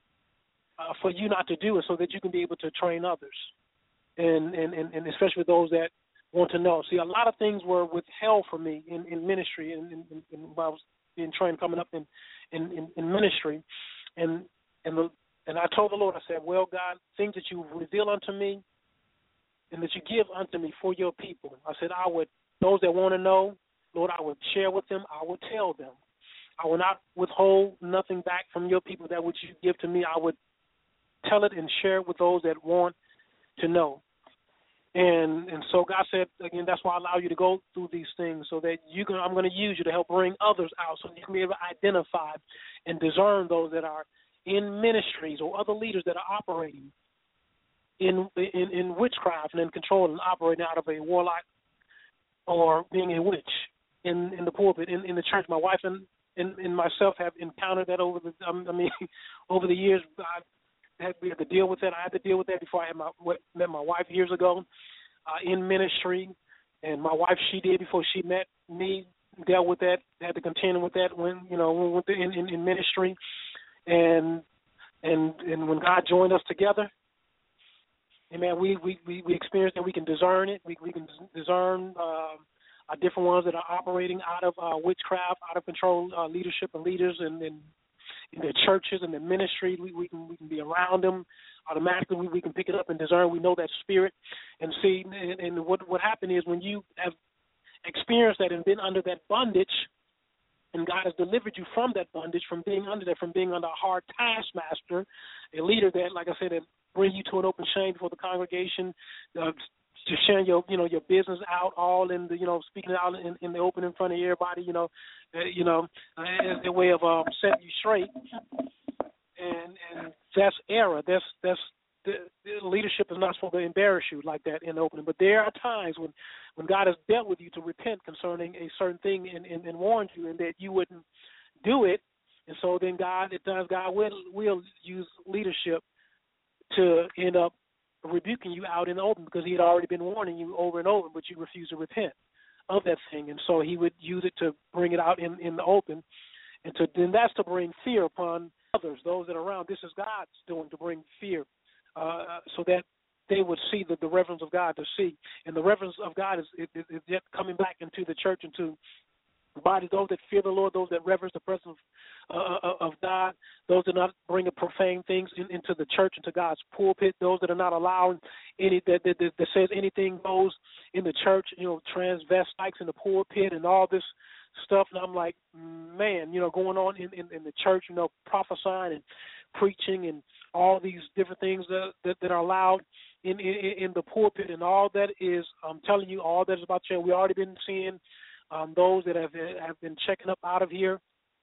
for you not to do it, so that you can be able to train others, and especially those that want to know. See, a lot of things were withheld from me in ministry, and while I was being trained, coming up in ministry, and I told the Lord, I said, well, God, things that you reveal unto me and that you give unto me for your people, I said, those that want to know, Lord, I would share with them, I would tell them. I will not withhold nothing back from your people that which you give to me. I would tell it and share it with those that want to know. And so God said, again, that's why I allow you to go through these things, so that I'm going to use you to help bring others out, so you can be able to identify and discern those that are in ministries or other leaders that are operating in witchcraft and in control and operating out of a warlock or being a witch in the pulpit, in the church. My wife and myself have encountered that over the years. We had to deal with that. I had to deal with that before I met my wife years ago in ministry. And my wife, she did before she met me, dealt with that, had to contend with that when we went in ministry. And when God joined us together, amen, we experienced that. We can discern it. We can discern different ones that are operating out of witchcraft, out of control leadership and leaders, and in their churches and their ministry. We can be around them automatically. We can pick it up and discern. We know that spirit. And see, and what happened is, when you have experienced that and been under that bondage, and God has delivered you from that bondage, from being under a hard taskmaster, a leader that, like I said, that brings you to an open shame before the congregation, to sharing your business out, all in the speaking out in the open in front of everybody, as their way of setting you straight, and that's error. That's the leadership is not supposed to embarrass you like that in the opening. But there are times when God has dealt with you to repent concerning a certain thing and warned you, and that you wouldn't do it, and so then God will use leadership to end up rebuking you out in the open, because he had already been warning you over and over, but you refuse to repent. of that thing, and so he would use it to bring it out in the open, and then that's to bring fear upon others, those that are around. This is God's doing to bring fear, so that they would see the reverence of God to see, and the reverence of God is yet coming back into the church, into body, those that fear the Lord, those that reverence the presence of God, those that not bring profane things into the church, into God's pulpit, those that are not allowing any that says anything goes in the church, transvestites in the pulpit and all this stuff. And I'm like, man, going on in the church, prophesying and preaching and all these different things that are allowed in the pulpit, and all that is, I'm telling you, all that is about to change. We already been seeing those that have been checking up out of here,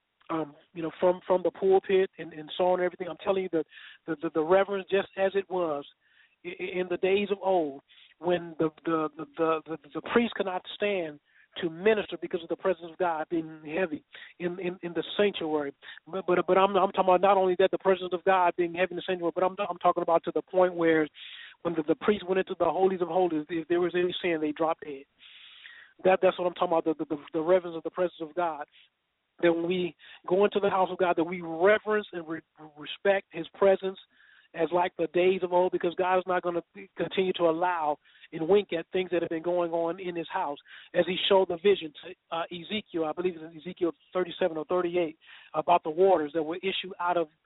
from the pulpit and so on and everything. I'm telling you, the reverence, just as it was in the days of old, when the priest could not stand to minister because of the presence of God being heavy in the sanctuary. But I'm talking about not only that, the presence of God being heavy in the sanctuary, but I'm talking about to the point where when the priest went into the holies of holies, if there was any sin, they dropped dead. That's what I'm talking about, the reverence of the presence of God. That when we go into the house of God, that we reverence and respect his presence as like the days of old, because God is not going to continue to allow and wink at things that have been going on in his house. As he showed the vision to Ezekiel, I believe it's Ezekiel 37 or 38, about the waters that were issued out of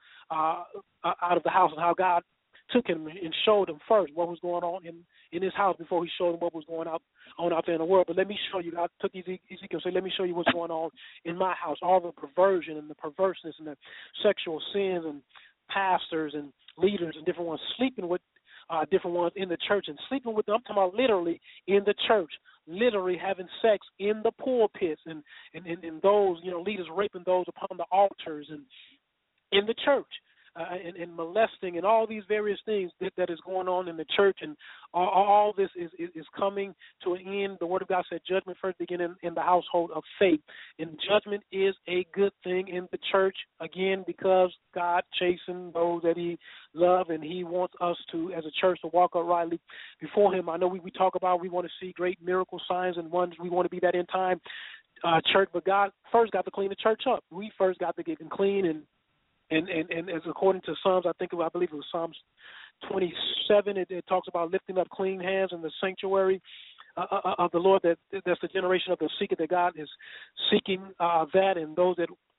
the house, and how God took him and showed him first what was going on in his house before he showed him what was going on out there in the world. But let me show you, God took Ezekiel and said, let me show you what's going on in my house, all the perversion and the perverseness and the sexual sins and pastors and leaders and different ones sleeping with different ones in the church, and sleeping with them. I'm talking about literally in the church, literally having sex in the pulpits, and those, leaders raping those upon the altars and in the church. And molesting and all these various things that is going on in the church, and all this is coming to an end. The Word of God said judgment first begin in the household of faith, and judgment is a good thing in the church, again, because God chasing those that he loves, and he wants us to, as a church, to walk uprightly before him. I know we talk about we want to see great miracle signs and wonders. We want to be that end time church, but God first got to clean the church up. We first got to get them clean, and as according to Psalms, I believe it was Psalms 27, it talks about lifting up clean hands in the sanctuary of the Lord. That's the generation of the seeker, that God is seeking that, and those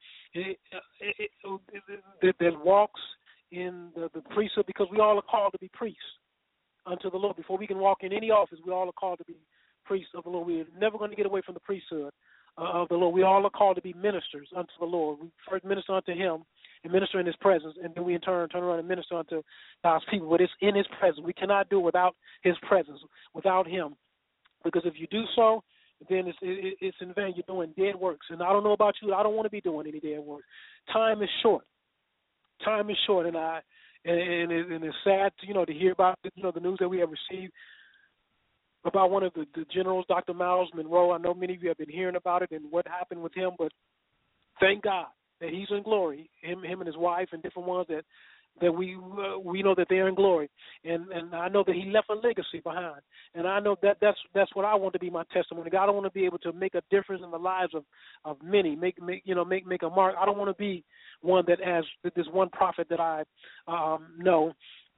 that walks in the priesthood, because we all are called to be priests unto the Lord. Before we can walk in any office, we all are called to be priests of the Lord. We're never going to get away from the priesthood of the Lord. We all are called to be ministers unto the Lord. We first minister unto him and minister in his presence, and then we in turn turn around and minister unto God's people. But it's in his presence. We cannot do it without his presence, without him. Because if you do so, then it's in vain. You're doing dead works. And I don't know about you, I don't want to be doing any dead works. Time is short. Time is short, and it's sad to hear about the news that we have received about one of the generals, Dr. Miles Monroe. I know many of you have been hearing about it and what happened with him, but thank God that he's in glory, him and his wife and different ones that we know that they're in glory, and I know that he left a legacy behind, and I know that's what I want to be my testimony. God, I want to be able to make a difference in the lives of many, make a mark. I don't want to be one that, as this one prophet that I know,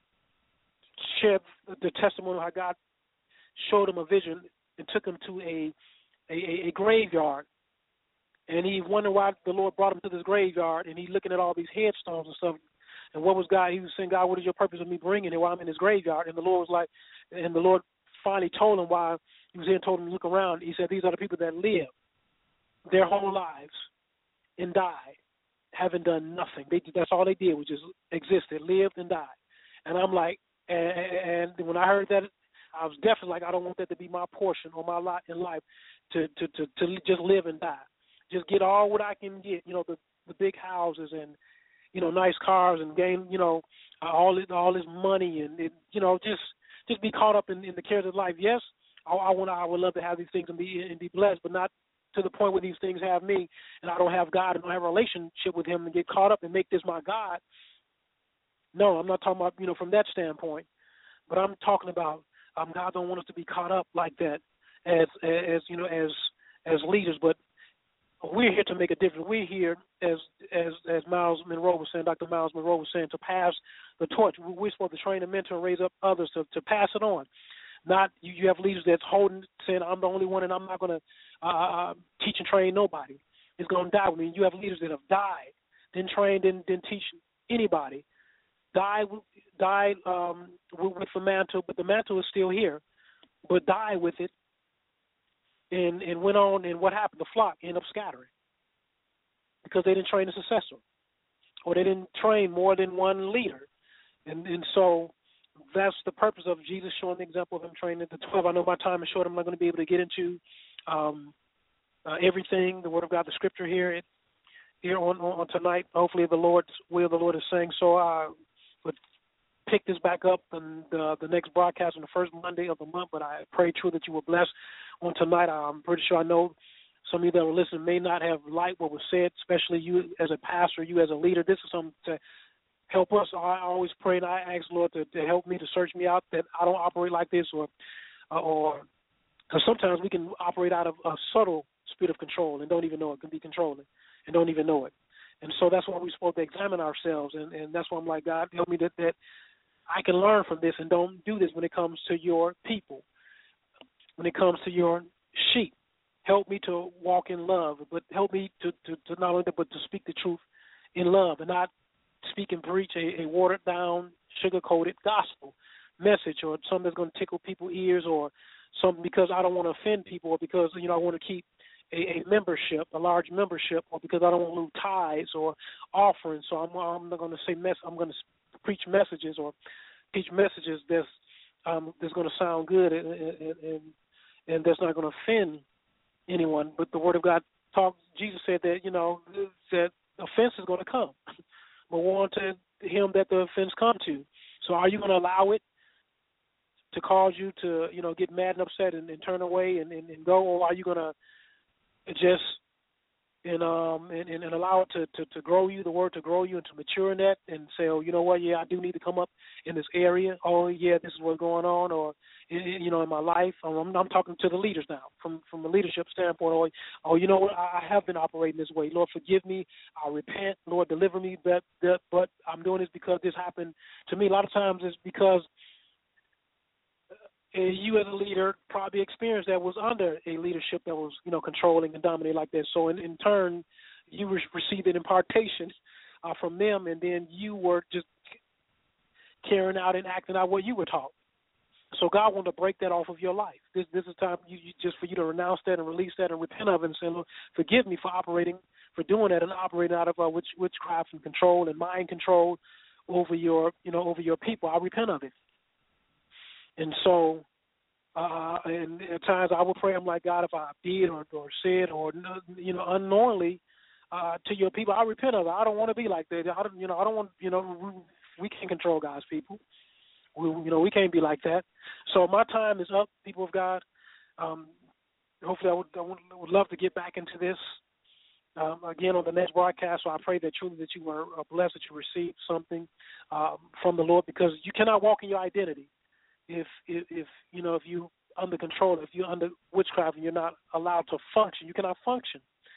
shared the testimony of how God showed him a vision and took him to a graveyard. And he wondered why the Lord brought him to this graveyard, and he looking at all these headstones and stuff. And what was God? He was saying, God, what is your purpose of me bringing it while I'm in this graveyard? And the Lord was like, and the Lord finally told him why he was here, and told him to look around. He said, these are the people that live their whole lives and died, having done nothing. That's all they did, was just exist. They lived and died. And I'm like, and when I heard that, I was definitely like, I don't want that to be my portion or my lot in life, to just live and die. Just get all what I can get, the big houses and, nice cars, and gain, all this money, and just be caught up in the cares of life. Yes, I would love to have these things and be blessed, but not to the point where these things have me, and I don't have God and don't have a relationship with him, and get caught up and make this my God. No, I'm not talking about, from that standpoint, but I'm talking about God don't want us to be caught up like that, as as leaders, but we're here to make a difference. We're here, as Miles Monroe was saying, Dr. Miles Monroe was saying, to pass the torch. We're supposed to train and mentor and raise up others to pass it on. Not you have leaders that's holding, saying, I'm the only one and I'm not going to teach and train nobody. It's going to die with me. You have leaders that have died, didn't train, didn't teach anybody, died with the mantle, but the mantle is still here, but died with it, and went on, and what happened? The flock ended up scattering because they didn't train a successor, or they didn't train more than one leader. And so that's the purpose of Jesus showing the example of him training the 12. I know my time is short. I'm not going to be able to get into everything, the Word of God, the Scripture here on tonight. Hopefully the Lord's will, the Lord is saying so. I would pick this back up in the next broadcast on the first Monday of the month, but I pray true that you were blessed on tonight. I'm pretty sure I know some of you that are listening may not have liked what was said, especially you as a pastor, you as a leader. This is something to help us. I always pray and I ask Lord to help me, to search me out, that I don't operate like this, or because sometimes we can operate out of a subtle spirit of control and don't even know it, can be controlling and don't even know it. And so that's why we're supposed to examine ourselves, and that's why I'm like, God, help me that I can learn from this and don't do this when it comes to your people, when it comes to your sheep. Help me to walk in love, but help me to not only that, but to speak the truth in love and not speak and preach a watered-down, sugar-coated gospel message, or something that's going to tickle people's ears, or something because I don't want to offend people, or because, I want to keep a membership, a large membership, or because I don't want to lose tithes or offerings. So I'm not going to say I'm going to preach messages or teach messages that's going to sound good and that's not going to offend anyone. But the Word of God Jesus said that, that offense is going to come. But woe unto him that the offense come to. So are you going to allow it to cause you to, get mad and upset and turn away and go, or are you going to just and allow it to grow you, the Word to grow you and to mature in that, and say, oh, you know what, yeah, I do need to come up in this area. Oh, yeah, this is what's going on, or, in my life. I'm talking to the leaders now from a leadership standpoint. Or you know what, I have been operating this way. Lord, forgive me. I repent. Lord, deliver me. But I'm doing this because this happened to me. A lot of times it's because you as a leader probably experienced that was under a leadership that was, controlling and dominating like that. So in turn, you received an impartation from them, and then you were just carrying out and acting out what you were taught. So God wanted to break that off of your life. This is time just for you to renounce that and release that and repent of it and say, Lord, forgive me for doing that and operating out of witchcraft and control and mind control over your people. I repent of it. And so, and at times I will pray, I'm like, God, if I did or said or, unknowingly to your people, I repent of it. I don't want to be like that. I don't want, we can't control God's people. We can't be like that. So my time is up, people of God. Hopefully I would love to get back into this again on the next broadcast. So I pray that truly that you were blessed, that you received something from the Lord, because you cannot walk in your identity if you under control, if you're under witchcraft and you're not allowed to function. You cannot function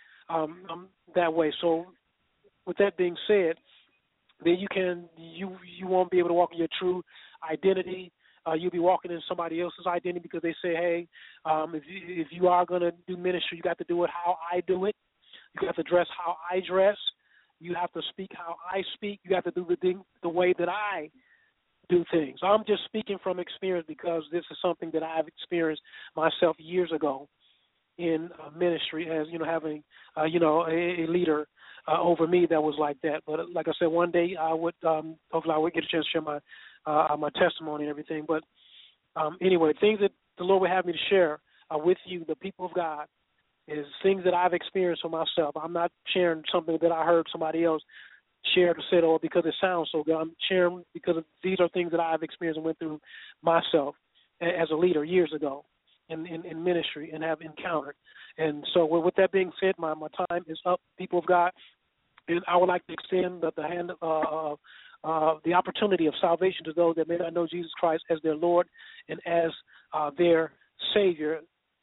that way. So with that being said, then you won't be able to walk in your true identity. You'll be walking in somebody else's identity because they say, hey, if you are going to do ministry, you got to do it how I do it. You have to dress how I dress. You have to speak how I speak. You have to do the way that I do things. I'm just speaking from experience because this is something that I've experienced myself years ago in ministry, as having a leader over me that was like that. But like I said, one day I would hopefully I would get a chance to share my testimony and everything. But anyway, things that the Lord would have me to share with you, the people of God, is things that I've experienced for myself. I'm not sharing something that I heard somebody else share or said, or because it sounds so good. I'm sharing because these are things that I've experienced and went through myself as a leader years ago in ministry and have encountered. And so with that being said, my time is up, people of God, and I would like to extend the hand of the opportunity of salvation to those that may not know Jesus Christ as their Lord and as their Savior.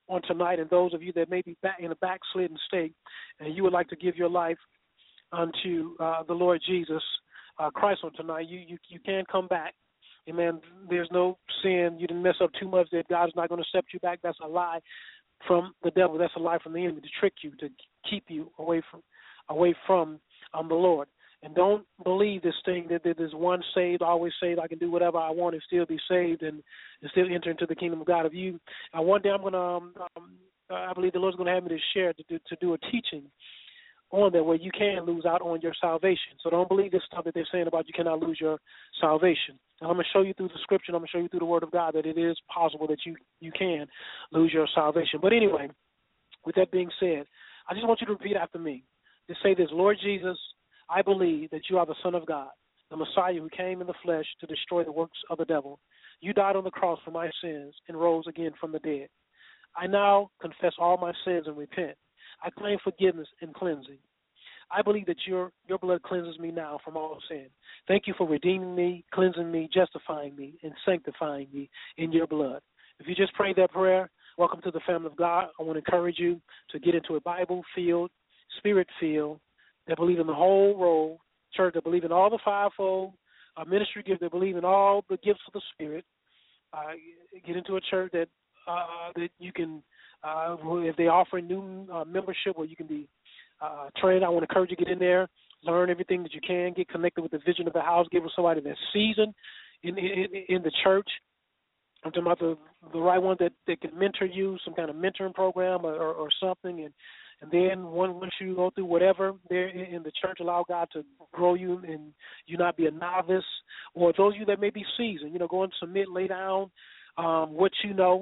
on tonight, and those of you that may be back in a backslidden state, and you would like to give your life unto the Lord Jesus Christ on tonight, you can come back. Amen. There's no sin. You didn't mess up too much that God is not going to accept you back. That's a lie from the devil. That's a lie from the enemy to trick you, to keep you away from the Lord. And don't believe this thing that there's one saved, always saved. I can do whatever I want and still be saved and still enter into the kingdom of God. If you, one day I'm going to, I believe the Lord's going to have me to share to do a teaching on that where you can lose out on your salvation. So don't believe this stuff that they're saying about you cannot lose your salvation. And I'm going to show you through the scripture, I'm going to show you through the word of God that it is possible that you can lose your salvation. But anyway, with that being said, I just want you to repeat after me. Just say this: Lord Jesus, I believe that you are the Son of God, the Messiah who came in the flesh to destroy the works of the devil. You died on the cross for my sins and rose again from the dead. I now confess all my sins and repent. I claim forgiveness and cleansing. I believe that your blood cleanses me now from all sin. Thank you for redeeming me, cleansing me, justifying me, and sanctifying me in your blood. If you just prayed that prayer, welcome to the family of God. I want to encourage you to get into a Bible-filled, Spirit-filled, that believe in the whole role church, that believe in all the fivefold ministry gifts, that believe in all the gifts of the Spirit. Get into a church that you can, if they're offering new membership where you can be trained, I want to encourage you to get in there, learn everything that you can, get connected with the vision of the house, get with somebody that's seasoned in the church. I'm talking about the right one that can mentor you, some kind of mentoring program or something, and then once you go through whatever there in the church, allow God to grow you and you not be a novice. Or those of you that may be seasoned, go and submit, lay down what you know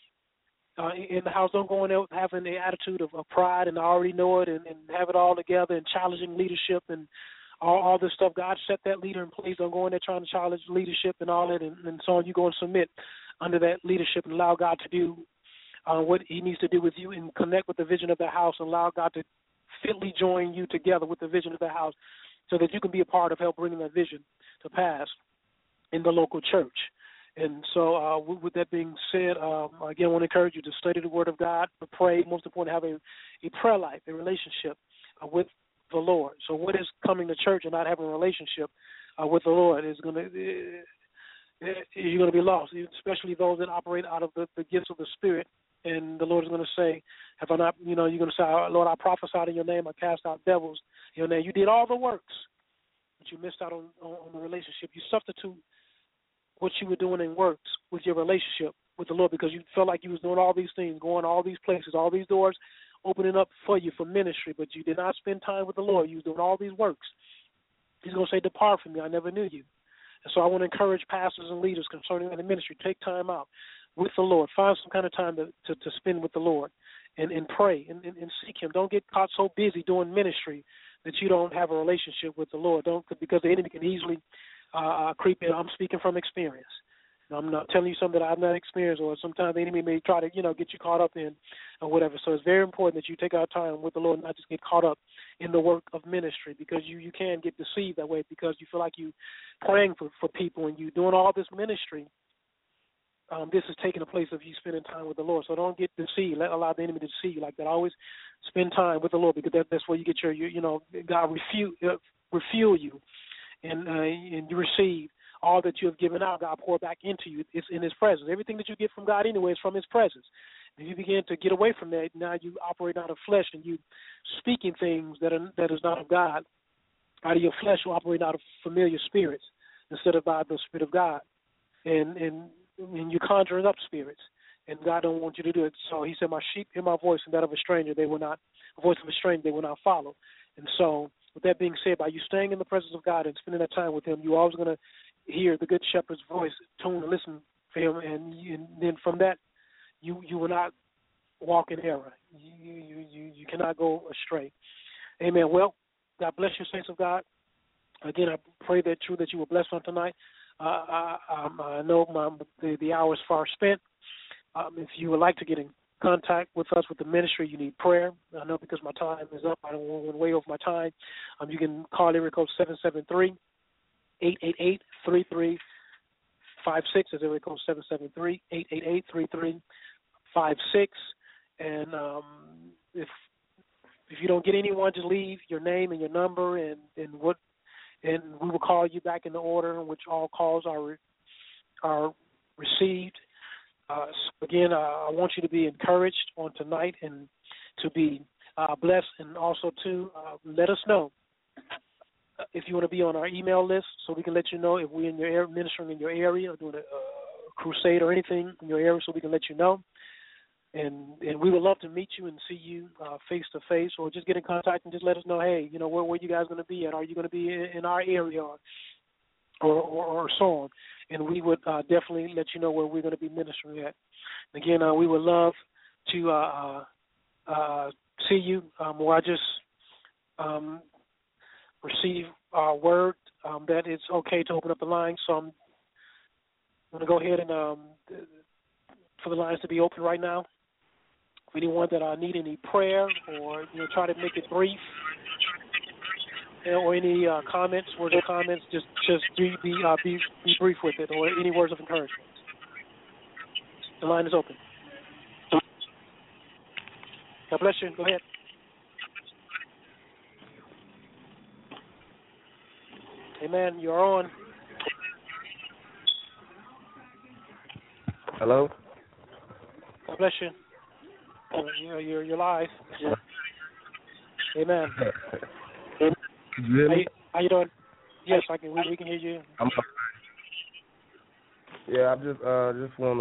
in the house. Don't go in there having the attitude of pride and I already know it and have it all together and challenging leadership and all this stuff. God set that leader in place. Don't go in there trying to challenge leadership and all that and so on. You go and submit under that leadership and allow God to do what he needs to do with you and connect with the vision of the house and allow God to fitly join you together with the vision of the house so that you can be a part of help bringing that vision to pass in the local church. And so with that being said, again, I want to encourage you to study the Word of God, to pray, most importantly, have a prayer life, a relationship with the Lord. So what is coming to church and not having a relationship with the Lord is you're going to be lost, especially those that operate out of the gifts of the Spirit. And the Lord is going to say, have I not, you're going to say, Lord, I prophesied in your name, I cast out devils in your name. You did all the works, but you missed out on the relationship. You substitute what you were doing in works with your relationship with the Lord because you felt like you was doing all these things, going all these places, all these doors opening up for you for ministry, but you did not spend time with the Lord. You was doing all these works. He's going to say, depart from me, I never knew you. And so I want to encourage pastors and leaders concerning the ministry, take time out with the Lord. Find some kind of time to spend with the Lord and pray and seek him. Don't get caught so busy doing ministry that you don't have a relationship with the Lord. Because the enemy can easily creep in. I'm speaking from experience. I'm not telling you something that I've not experienced, or sometimes the enemy may try to, get you caught up in or whatever. So it's very important that you take our time with the Lord and not just get caught up in the work of ministry because you can get deceived that way because you feel like you praying for people and you doing all this ministry. This is taking the place of you spending time with the Lord. So don't get deceived. Allow the enemy to deceive you like that. Always spend time with the Lord because that's where you get your God refuel you and you receive all that you have given out. God pour back into you. It's in his presence. Everything that you get from God anyway is from his presence. If you begin to get away from that, now you operate out of flesh and you speaking things that is not of God. Out of your flesh, you operate out of familiar spirits instead of by the Spirit of God. And you're conjuring up spirits, and God don't want you to do it. So he said, my sheep hear my voice, and that of a stranger they will not, the voice of a stranger they will not follow. And so with that being said, by you staying in the presence of God and spending that time with him, you're always going to hear the good shepherd's voice, tune and listen for him, and then from that, you will not walk in error. You cannot go astray. Amen. Well, God bless you, saints of God. Again, I pray that you were blessed on tonight. I know the hour is far spent. If you would like to get in contact with us with the ministry, you need prayer. I know because my time is up. I don't want to way over my time. You can call area code 773-888-3356. That's area code 773-888-3356. And if you don't get anyone, just leave your name and your number, and we will call you back in the order in which all calls are received. So again, I want you to be encouraged on tonight and to be blessed, and also to let us know if you want to be on our email list, so we can let you know if we're in your area, ministering in your area, or doing a crusade or anything in your area, so we can let you know. And we would love to meet you and see you face to face, or just get in contact and just let us know, hey, where you guys going to be at? Are you going to be in our area, or so on? And we would definitely let you know where we're going to be ministering at. Again, we would love to see you. I just received word that it's okay to open up the line, so I'm going to go ahead and for the lines to be open right now. For anyone that need any prayer, or try to make it brief, or any comments, words of comments, just be brief with it, or any words of encouragement. The line is open. God bless you. Go ahead. Amen. You're on. Hello? God bless you. You're live. Amen. How you doing? Yes, I can. We can hear you. Yeah, I just want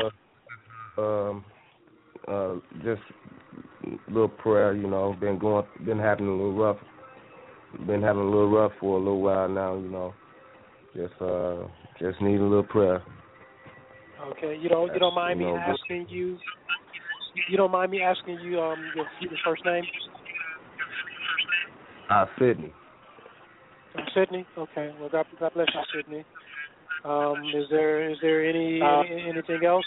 to just a little prayer. Been having a little rough for a little while now. Just need a little prayer. Okay, you don't mind me asking you? You don't mind me asking you your first name? Sydney. Sydney. Okay. Well, God bless you, Sydney. Is there anything else?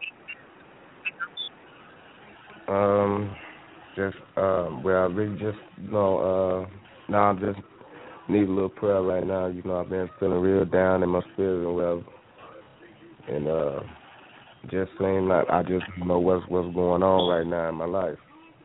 I really just now I just need a little prayer right now. I've been feeling real down in my spirit and just seem like I just know what's going on right now in my life.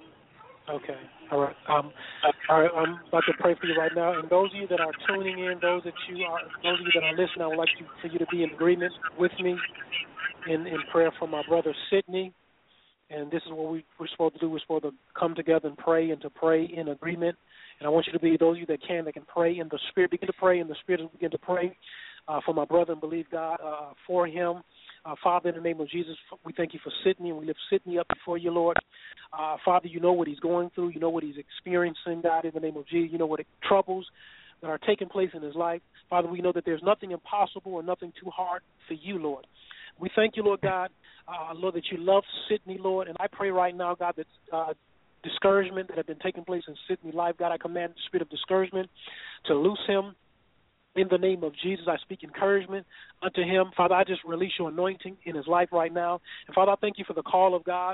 Okay. All right. I'm about to pray for you right now. And those of you that are tuning in, those of you that are listening, I would like for you to be in agreement with me in prayer for my brother Sidney. And this is what we're supposed to do. We're supposed to come together and pray, and to pray in agreement. And I want you to be those of you that can pray in the Spirit. Begin to pray in the Spirit and begin to pray for my brother and believe God for him. Father, in the name of Jesus, we thank you for Sidney, and we lift Sidney up before you, Lord. Father, you know what he's going through. You know what he's experiencing, God, in the name of Jesus. You know what troubles that are taking place in his life. Father, we know that there's nothing impossible or nothing too hard for you, Lord. We thank you, Lord God, Lord, that you love Sidney, Lord. And I pray right now, God, that discouragement that have been taking place in Sidney's life, God, I command the spirit of discouragement to loose him. In the name of Jesus, I speak encouragement unto him. Father, I just release your anointing in his life right now. And Father, I thank you for the call of God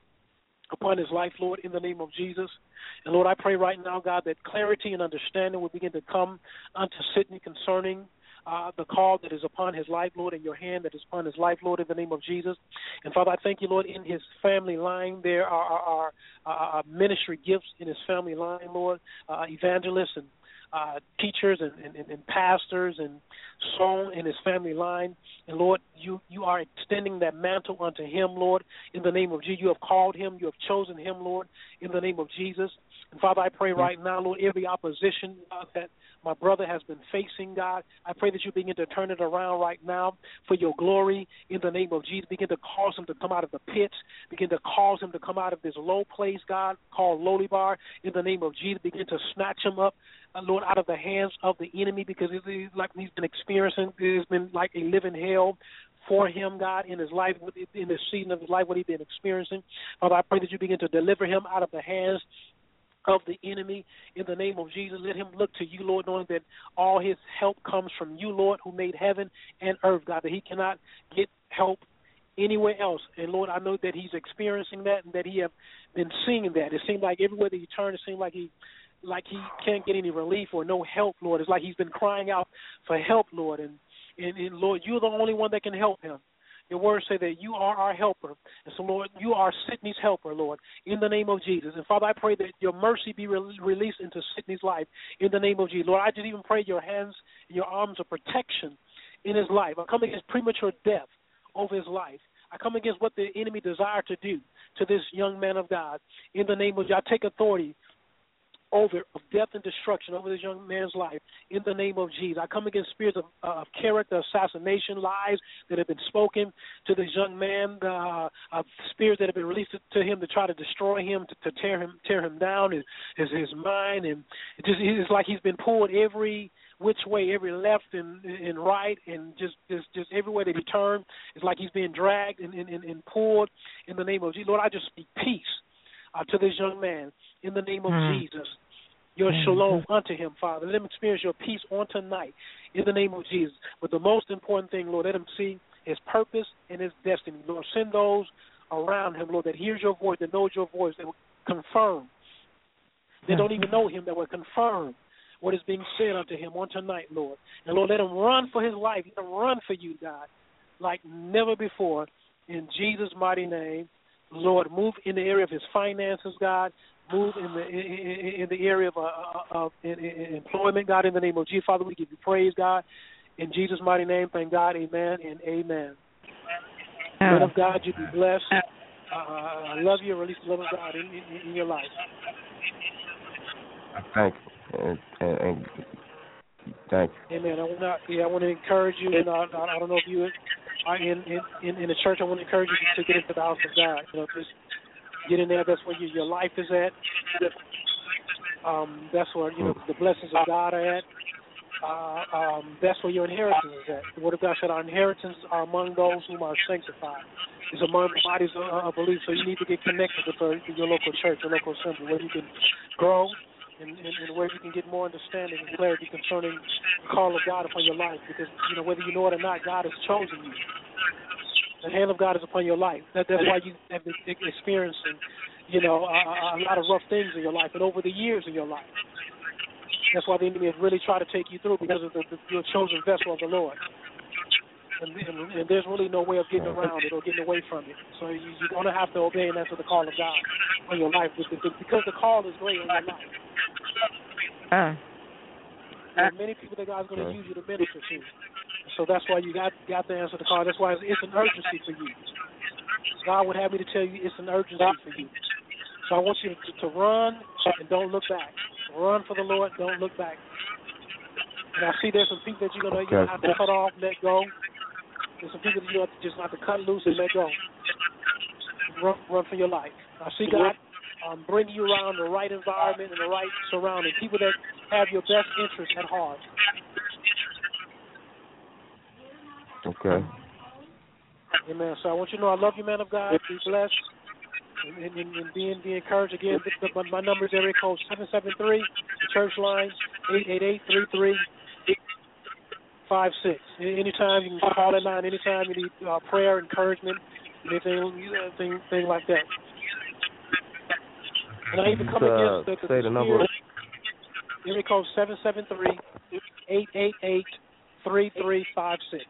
upon his life, Lord, in the name of Jesus. And Lord, I pray right now, God, that clarity and understanding will begin to come unto Sidney concerning the call that is upon his life, Lord, and your hand that is upon his life, Lord, in the name of Jesus. And Father, I thank you, Lord, in his family line there are ministry gifts in his family line, Lord, evangelists and teachers and pastors and so on in his family line. And, Lord, you are extending that mantle unto him, Lord, in the name of Jesus. You have called him. You have chosen him, Lord, in the name of Jesus. And, Father, I pray right now, Lord, every opposition that my brother has been facing, God, I pray that you begin to turn it around right now for your glory in the name of Jesus. Begin to cause him to come out of the pits. Begin to cause him to come out of this low place, God, called Lowly Bar, in the name of Jesus. Begin to snatch him up, Lord, out of the hands of the enemy, because it's like he's been experiencing, it's been like a living hell for him, God, in his life, in this season of his life, what he's been experiencing. Father, I pray that you begin to deliver him out of the hands of the enemy in the name of Jesus. Let him look to you, Lord, knowing that all his help comes from you, Lord, who made heaven and earth, God, that he cannot get help anywhere else. And, Lord, I know that he's experiencing that and that he have been seeing that. It seems like everywhere that he turns, it seems like he can't get any relief or no help, Lord. It's like he's been crying out for help, Lord. And Lord, you're the only one that can help him. Your words say that you are our helper. And so, Lord, you are Sydney's helper, Lord, in the name of Jesus. And, Father, I pray that your mercy be released into Sydney's life in the name of Jesus. Lord, I just even pray your hands and your arms of protection in his life. I come against premature death over his life. I come against what the enemy desired to do to this young man of God. In the name of Jesus, I take authority over of death and destruction over this young man's life in the name of Jesus. I come against spirits of character assassination, lies that have been spoken to this young man, spirits that have been released to him to try to destroy him, to tear him down, his mind, and it's like he's been pulled every which way, every left and right, and just everywhere that he turned, it's like he's being dragged and pulled in the name of Jesus. Lord, I just speak peace to this young man in the name of Jesus. Your shalom unto him, Father. Let him experience your peace on tonight in the name of Jesus. But the most important thing, Lord, let him see his purpose and his destiny. Lord, send those around him, Lord, that hears your voice, that knows your voice, that will confirm. They don't even know him, that will confirm what is being said unto him on tonight, Lord. And, Lord, let him run for his life. Let him run for you, God, like never before. In Jesus' mighty name, Lord, move in the area of his finances, God. Move in the area of employment, God, in the name of Jesus. Father, we give you praise, God. In Jesus' mighty name, thank God, amen and amen. Man of God, you be blessed. I love you. Release the love of God in your life. Thank you. And thank you. Amen. I want to encourage you. I don't know if you are in the church. I want to encourage you to get into the house of God. Just get in there. That's where your life is at. That's where the blessings of God are at. That's where your inheritance is at. The Word of God said our inheritance are among those whom are sanctified. It's among the bodies of belief. So you need to get connected with your local church, your local assembly, where you can grow and where you can get more understanding and clarity concerning the call of God upon your life. Because whether you know it or not, God has chosen you. The hand of God is upon your life. That's why you have been experiencing, a lot of rough things in your life and over the years in your life. That's why the enemy has really tried to take you through, because of your chosen vessel of the Lord. And there's really no way of getting around it or getting away from it. So you're going to have to obey and answer the call of God on your life, because the call is great in your life. There are many people that God's going to use you to minister to. So that's why you got to answer the call. That's why it's an urgency for you. God would have me to tell you it's an urgency for you. So I want you to run and don't look back. Run for the Lord, don't look back. And I see there's some people that you're going to have to cut off, let go. There's some people that you just have to cut loose and let go. Run for your life. I see God bringing you around the right environment and the right surrounding, people that have your best interest at heart. Okay. Amen. So I want you to know I love you, man of God. Be blessed and be encouraged. Again, my number is area code 773, the church line, 888-3356. Anytime you can call that line. Anytime you need prayer, encouragement, anything like that. And I even come against the say the number. Area code 773-888-3356.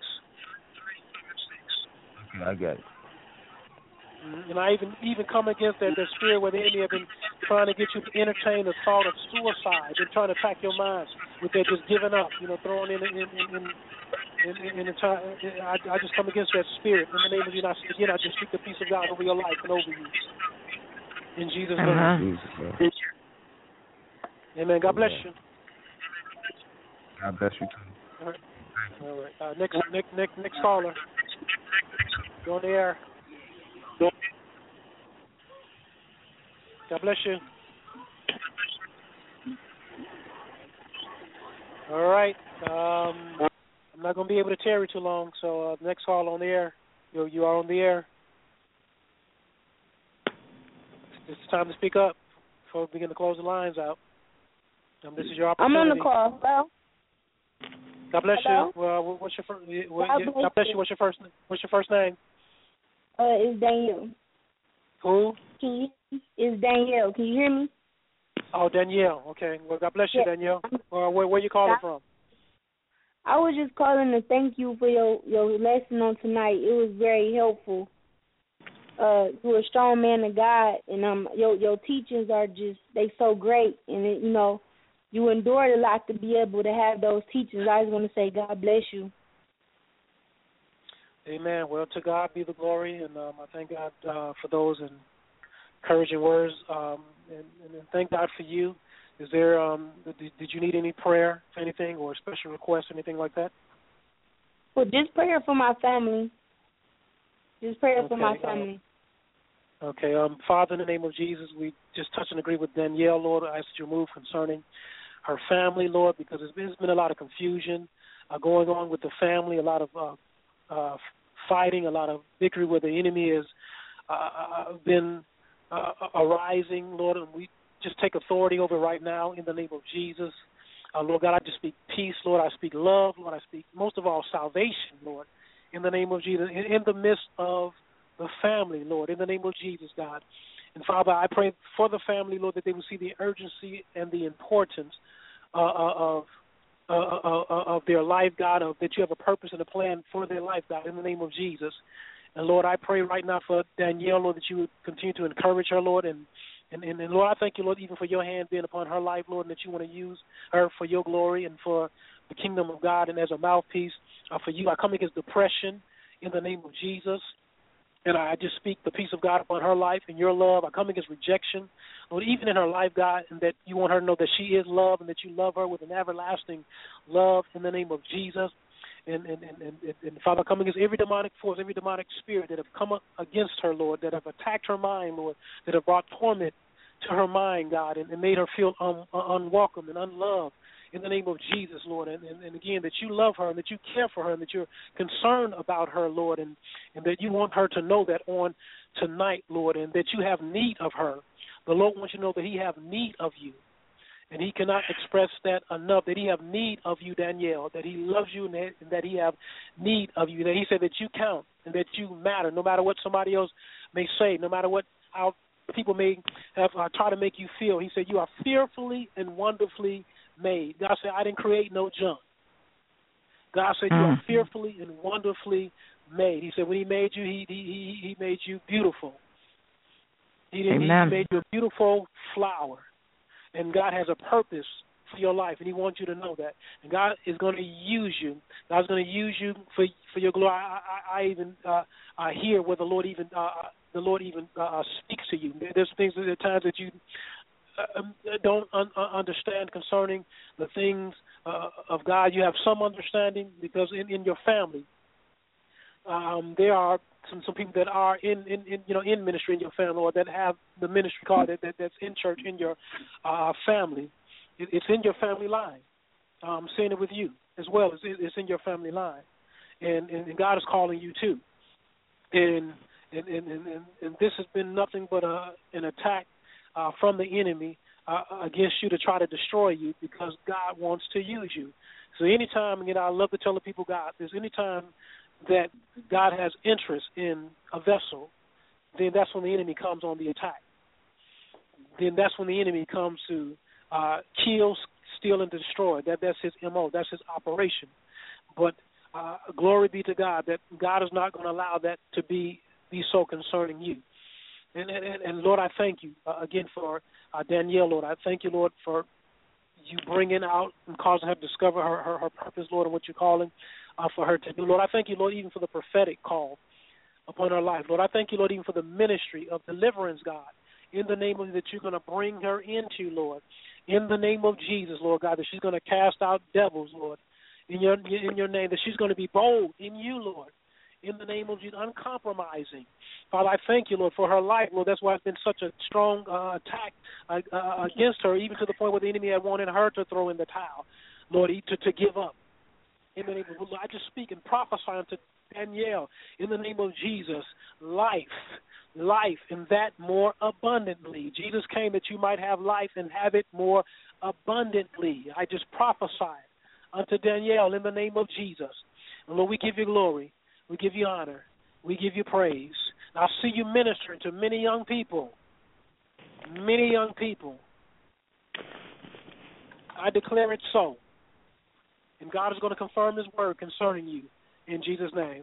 I got it. And I even come against that spirit where the enemy have been trying to get you to entertain the thought of suicide. They're trying to attack your mind with that just giving up, throwing in the time. I just come against that spirit in the name of Jesus. Again, I just speak the peace of God over your life and over you. In Jesus' name. Amen. God bless you. God bless you too. All right. Next caller. Go on the air. God bless you. All right. I'm not going to be able to tarry too long, so next call on the air. You are on the air. It's time to speak up before we begin to close the lines out. This is your opportunity. I'm on the call. Hello? God bless Hello? you. What's your first? God bless you. What's your first name? It's Danielle. Who? It's Danielle. Can you hear me? Oh, Danielle. Okay. Well, God bless you, Danielle. Where you calling from? I was just calling to thank you for your lesson on tonight. It was very helpful. You're a strong man of God, and your teachings are just, they so great, and it, you endured a lot to be able to have those teachings. I just want to say God bless you. Amen. Well, to God be the glory, and I thank God for those encouraging words, and thank God for you. Is there, did you need any prayer for anything or special request, anything like that? Well, just prayer for my family. Just prayer for my family. Okay. Father, in the name of Jesus, we just touch and agree with Danielle, Lord. I ask that you move concerning her family, Lord, because there's been a lot of confusion going on with the family, a lot of fighting, a lot of victory where the enemy has been arising, Lord, and we just take authority over right now in the name of Jesus. Lord God, I just speak peace, Lord. I speak love, Lord. I speak most of all salvation, Lord, in the name of Jesus, in the midst of the family, Lord, in the name of Jesus, God. And Father, I pray for the family, Lord, that they will see the urgency and the importance of their life, God, that you have a purpose and a plan for their life, God, in the name of Jesus. And Lord, I pray right now for Danielle, Lord, that you would continue to encourage her, Lord, and Lord, I thank you, Lord, even for your hand being upon her life, Lord, and that you want to use her for your glory and for the kingdom of God and as a mouthpiece for you. I come against depression in the name of Jesus, and I just speak the peace of God upon her life and your love. I come against rejection, Lord, even in her life, God, and that you want her to know that she is loved and that you love her with an everlasting love in the name of Jesus. And Father, come against every demonic force, every demonic spirit that have come up against her, Lord, that have attacked her mind, Lord, that have brought torment to her mind, God, and made her feel unwelcome and unloved in the name of Jesus, Lord. And again, that you love her and that you care for her and that you're concerned about her, Lord, and that you want her to know that on tonight, Lord, and that you have need of her. The Lord wants you to know that he have need of you. And he cannot express that enough, that he have need of you, Danielle, that he loves you and that he have need of you, that he said that you count and that you matter, no matter what somebody else may say, no matter how people may have try to make you feel. He said you are fearfully and wonderfully made. God said, I didn't create no junk. God said you are fearfully and wonderfully made. He said when he made you, he made you beautiful. He made you a beautiful flower. And God has a purpose for your life, and he wants you to know that. And God is going to use you. God's going to use you for your glory. I even hear where the Lord even speaks to you. There's things, there are times that you don't understand concerning the things of God. You have some understanding because in your family, there are some people that are in ministry in your family, or that have the ministry card that's in church in your family. It's in your family line. I'm saying it with you as well. It's in your family line, and God is calling you too. And this has been nothing but an attack from the enemy against you to try to destroy you, because God wants to use you. So anytime, I love to tell the people, God, there's any time that God has interest in a vessel, then that's when the enemy comes on the attack. Then that's when the enemy comes to kill, steal, and destroy. That's his MO. That's his operation. But glory be to God that God is not going to allow that to be so concerning you. And Lord, I thank you again for Danielle, Lord. I thank you, Lord, for you bringing out and causing her to discover her purpose, Lord, and what you're calling for her to do. Lord, I thank you, Lord, even for the prophetic call upon her life. Lord, I thank you, Lord, even for the ministry of deliverance, God, in the name of that you're going to bring her into, Lord, in the name of Jesus, Lord God, that she's going to cast out devils, Lord, in your name, that she's going to be bold in you, Lord, in the name of Jesus, uncompromising. Father, I thank you, Lord, for her life, Lord. That's why it's been such a strong attack against her, even to the point where the enemy had wanted her to throw in the towel, Lord, to give up. In the name of, I just speak and prophesy unto Danielle in the name of Jesus, life, and that more abundantly. Jesus came that you might have life and have it more abundantly. I just prophesy unto Danielle in the name of Jesus. And Lord, we give you glory. We give you honor. We give you praise. I see you ministering to many young people. Many young people. I declare it so. and God is going to confirm His word concerning you in Jesus' name.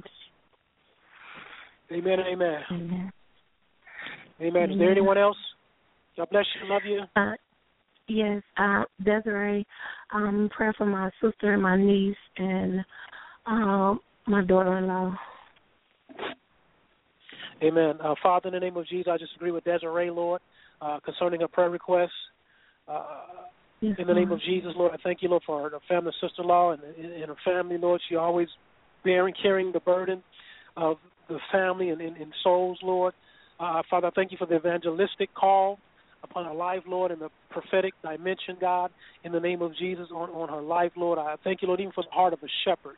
Amen and amen. Amen. Amen. Is there anyone else? God bless you. Love you. Yes, Desiree, prayer for my sister and my niece and my daughter-in-law. Amen. Father, in the name of Jesus, I just agree with Desiree, Lord, concerning her prayer requests. Yes, in the name of Jesus, Lord, I thank you, Lord, for her family sister-in-law and her family, Lord. She always carrying the burden of the family and souls, Lord. Father, I thank you for the evangelistic call upon her life, Lord, and the prophetic dimension, God, in the name of Jesus on her life, Lord. I thank you, Lord, even for the heart of a shepherd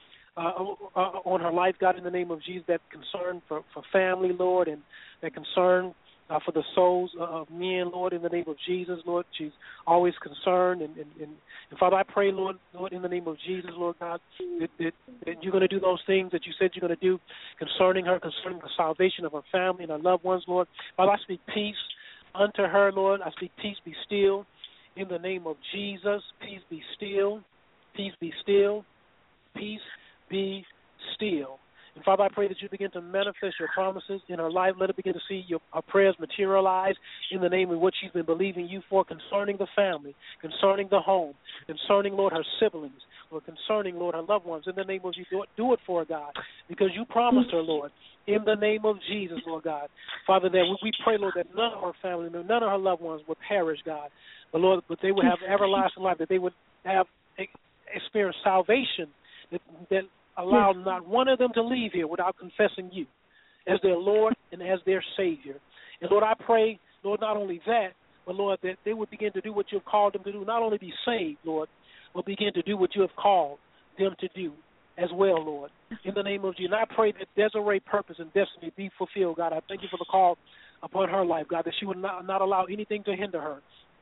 on her life, God, in the name of Jesus, that concern for family, Lord, and that concern for the souls of men, Lord, in the name of Jesus, Lord. She's always concerned. And Father, I pray, Lord, in the name of Jesus, Lord God, that you're going to do those things that you said you're going to do concerning her, concerning the salvation of her family and her loved ones, Lord. Father, I speak peace unto her, Lord. I speak peace be still in the name of Jesus. Peace be still. Peace be still. Peace be still. And Father, I pray that you begin to manifest your promises in her life. Let her begin to see her prayers materialize in the name of what she's been believing you for concerning the family, concerning the home, concerning, Lord, her siblings, or concerning, Lord, her loved ones. In the name of Jesus, do it for her, God, because you promised her, Lord, in the name of Jesus, Lord God. Father, that we pray, Lord, that none of her family, none of her loved ones would perish, God. But, Lord, but they would have everlasting life, that they would have experienced salvation, that allow not one of them to leave here without confessing you as their Lord and as their Savior. And, Lord, I pray, Lord, not only that, but, Lord, that they would begin to do what you have called them to do, not only be saved, Lord, but begin to do what you have called them to do as well, Lord, in the name of Jesus. And I pray that Desiree purpose and destiny be fulfilled, God. I thank you for the call upon her life, God, that she would not allow anything to hinder her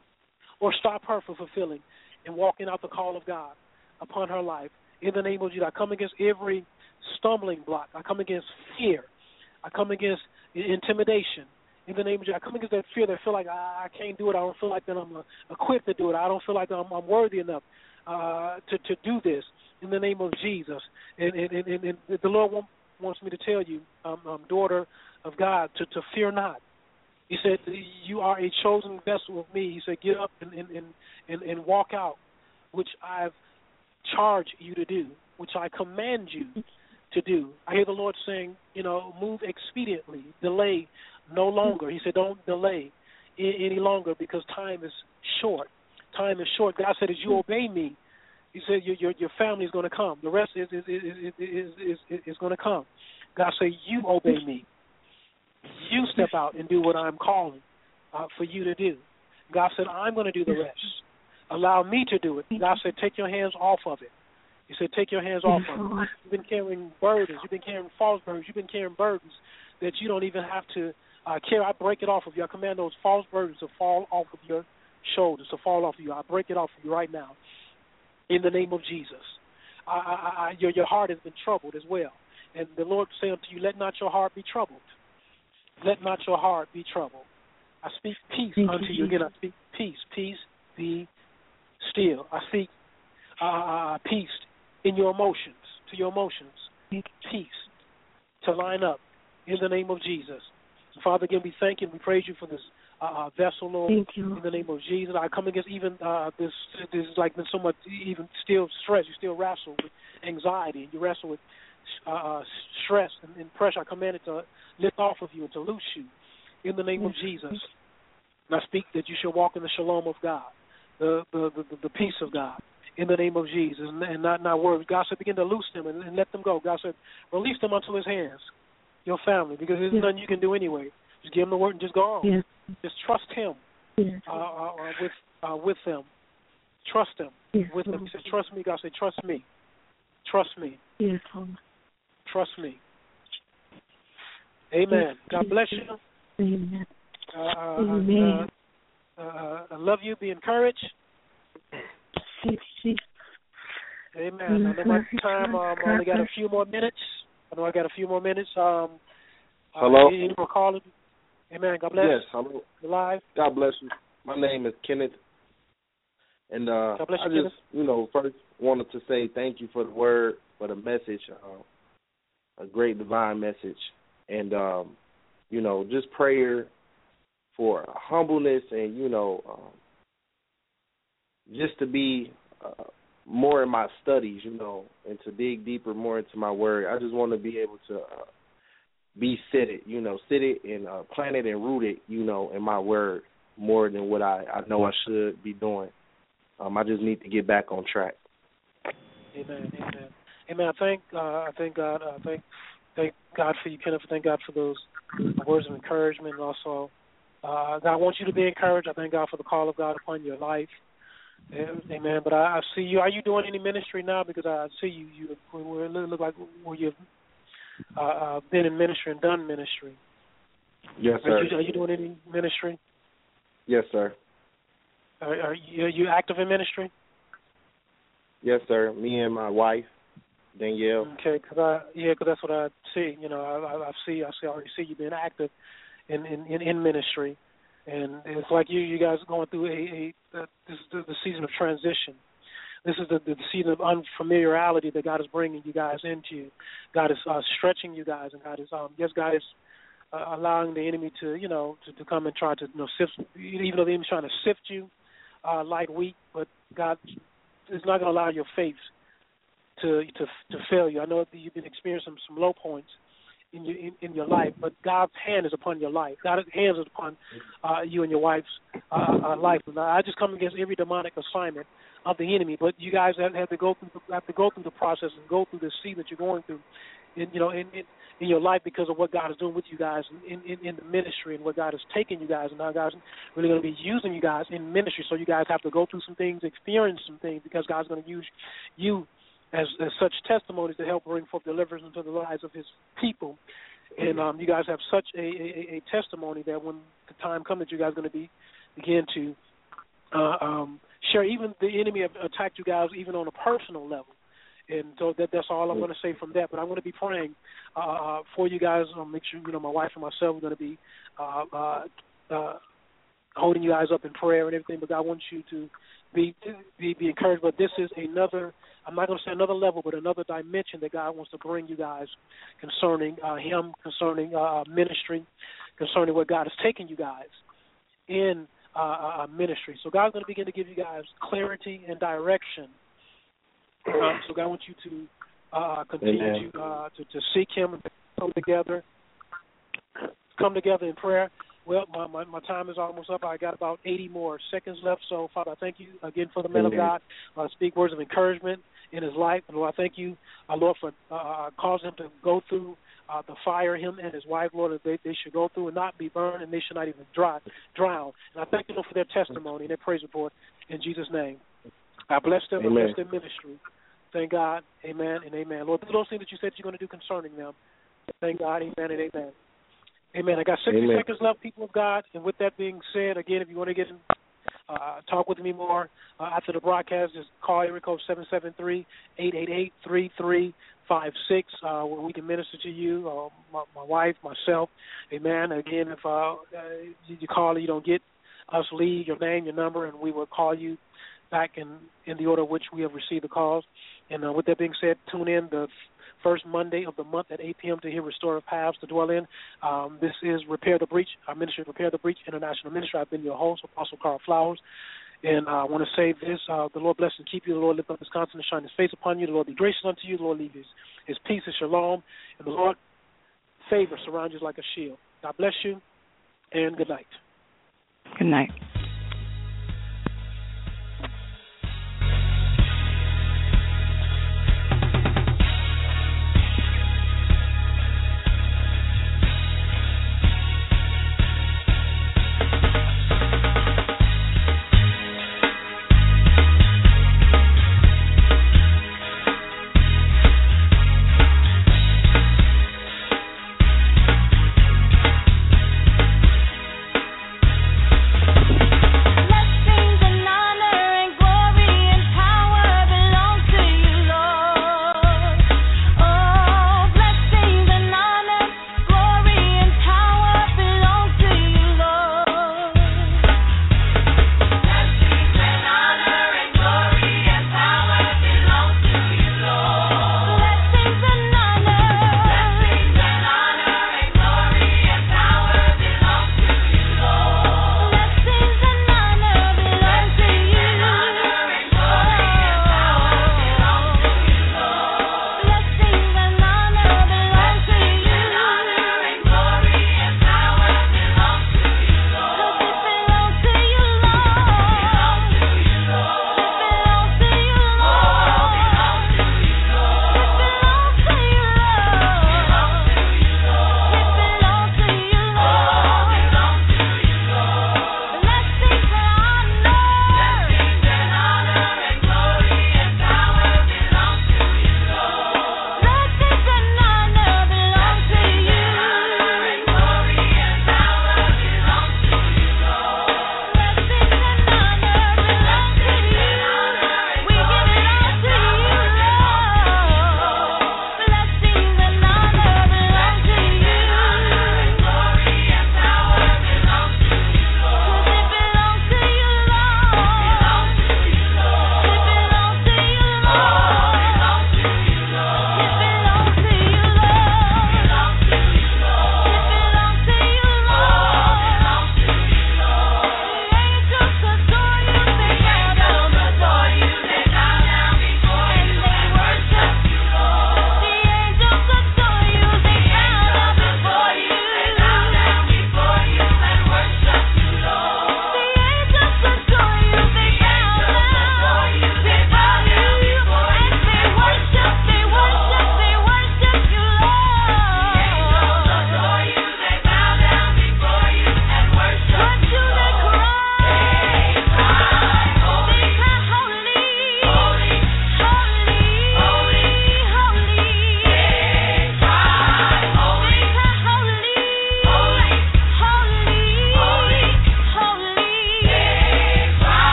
or stop her from fulfilling and walking out the call of God upon her life. In the name of Jesus, I come against every stumbling block. I come against fear. I come against intimidation. In the name of Jesus, I come against that fear that feel like I can't do it. I don't feel like that I'm equipped to do it. I don't feel like I'm worthy enough to do this. In the name of Jesus, and the Lord wants me to tell you, daughter of God, to fear not. He said, you are a chosen vessel of me. He said, get up and walk out, which I've charged you to do, which I command you to do. I hear the Lord saying, move expediently, delay no longer. He said, don't delay any longer because time is short. Time is short. God said, as you obey me, He said, your family is going to come. The rest is going to come. God said, you obey me. You step out and do what I'm calling for you to do. God said, I'm going to do the rest. Allow me to do it. God said, take your hands off of it. He said, take your hands off of it. You've been carrying burdens. You've been carrying false burdens. You've been carrying burdens that you don't even have to carry. I break it off of you. I command those false burdens to fall off of your shoulders, to fall off of you. I break it off of you right now in the name of Jesus. Your heart has been troubled as well. And the Lord said unto you, let not your heart be troubled. Let not your heart be troubled. I speak peace unto you. Again, I speak peace. Peace be still. I speak peace in your emotions, to your emotions. Peace to line up in the name of Jesus. And Father, again, we thank you and we praise you for this vessel, Lord, in the name of Jesus. I come against even this is like been so much, even still stress. You still wrestle with anxiety and you wrestle with stress and pressure. I command it to lift off of you and to loose you in the name of Jesus. And I speak that you shall walk in the shalom of God, the peace of God, in the name of Jesus, and not words. God said, begin to loose them and let them go. God said, release them unto his hands, your family, because there's nothing you can do anyway. Just give them the word and just go on. Yes. Just trust him with them. Trust him with them. He said, trust me. God said, trust me. Trust me. Yes. Trust me. Amen. God bless you. Amen. I love you. Be encouraged. Amen. I know my time. I only got a few more minutes. Hello? Any more calling? Amen. God bless. Yes, hello. You're live. God bless you. My name is Kenneth And God bless I you, just, first wanted to say thank you for the word, for the message, a great divine message. And, just prayer for humbleness and, just to be more in my studies, and to dig deeper more into my word. I just want to be able to be seated and planted and rooted, in my word more than what I know I should be doing. I just need to get back on track. Amen. I thank God. Thank God for you, Kenneth. Thank God for those words of encouragement. And also, God wants you to be encouraged. I thank God for the call of God upon your life. Amen. But I see you. Are you doing any ministry now? Because I see you. You look like you've been in ministry and done ministry. Yes, sir. Are you doing any ministry? Yes, sir. Are you active in ministry? Yes, sir. Me and my wife, Danielle. Okay, because that's what I see. I already see you being active in ministry, and it's like you guys are going through this is the season of transition. This is the season of unfamiliarity that God is bringing you guys into. God is stretching you guys, and God is God is allowing the enemy to come and try to sift, even though the enemy's trying to sift you like wheat, but God is not going to allow your faith to fail you. I know that you've been experiencing some low points in your life, but God's hand is upon your life. God's hand is upon you and your wife's life. And I just come against every demonic assignment of the enemy, but you guys have to go through the process and go through the season that you're going through, in your life because of what God is doing with you guys in the ministry and what God is taking you guys, and now God's really going to be using you guys in ministry. So you guys have to go through some things, experience some things, because God's going to use you as such testimonies to help bring forth deliverance into the lives of His people. And you guys have such a testimony that when the time comes that you guys are going to begin to share, even the enemy have attacked you guys even on a personal level. And so that's all I'm going to say from that. But I'm going to be praying for you guys. I'll make sure, my wife and myself are going to be holding you guys up in prayer and everything. But God wants you to be encouraged. But this is another, I'm not going to say another level, but another dimension that God wants to bring you guys concerning Him, concerning ministry, concerning what God is taking you guys in ministry. So God's going to begin to give you guys clarity and direction. So God wants you to continue to seek Him and come together in prayer. Well, my time is almost up. I got about 80 more seconds left. So, Father, I thank you again for the man of God. Speak words of encouragement in his life. And Lord, I thank you, Lord, for causing him to go through the fire, him and his wife, Lord, that they should go through and not be burned, and they should not even drown. And I thank you, Lord, for their testimony and their praise report in Jesus' name. I bless them. I bless their ministry. Thank God. Amen and amen. Lord, do those things that you said you're going to do concerning them. Thank God. Amen and amen. Amen. I got 60 seconds left, people of God. And with that being said, again, if you want to get in, talk with me more after the broadcast, just call area code 773-888-3356, where we can minister to you, my wife, myself. Amen. Again, if you call and you don't get us, leave your name, your number, and we will call you back in the order in which we have received the calls. And with that being said, tune in the first Monday of the month at 8 p.m. to hear Restorative Paths to Dwell In. This is Repair the Breach, our ministry, Repair the Breach International Ministry. I've been your host, Apostle Carl Flowers. And I want to say this, the Lord bless and keep you. The Lord lift up His countenance and shine His face upon you. The Lord be gracious unto you. The Lord leave His peace and shalom. And the Lord favor surround you like a shield. God bless you, and good night. Good night.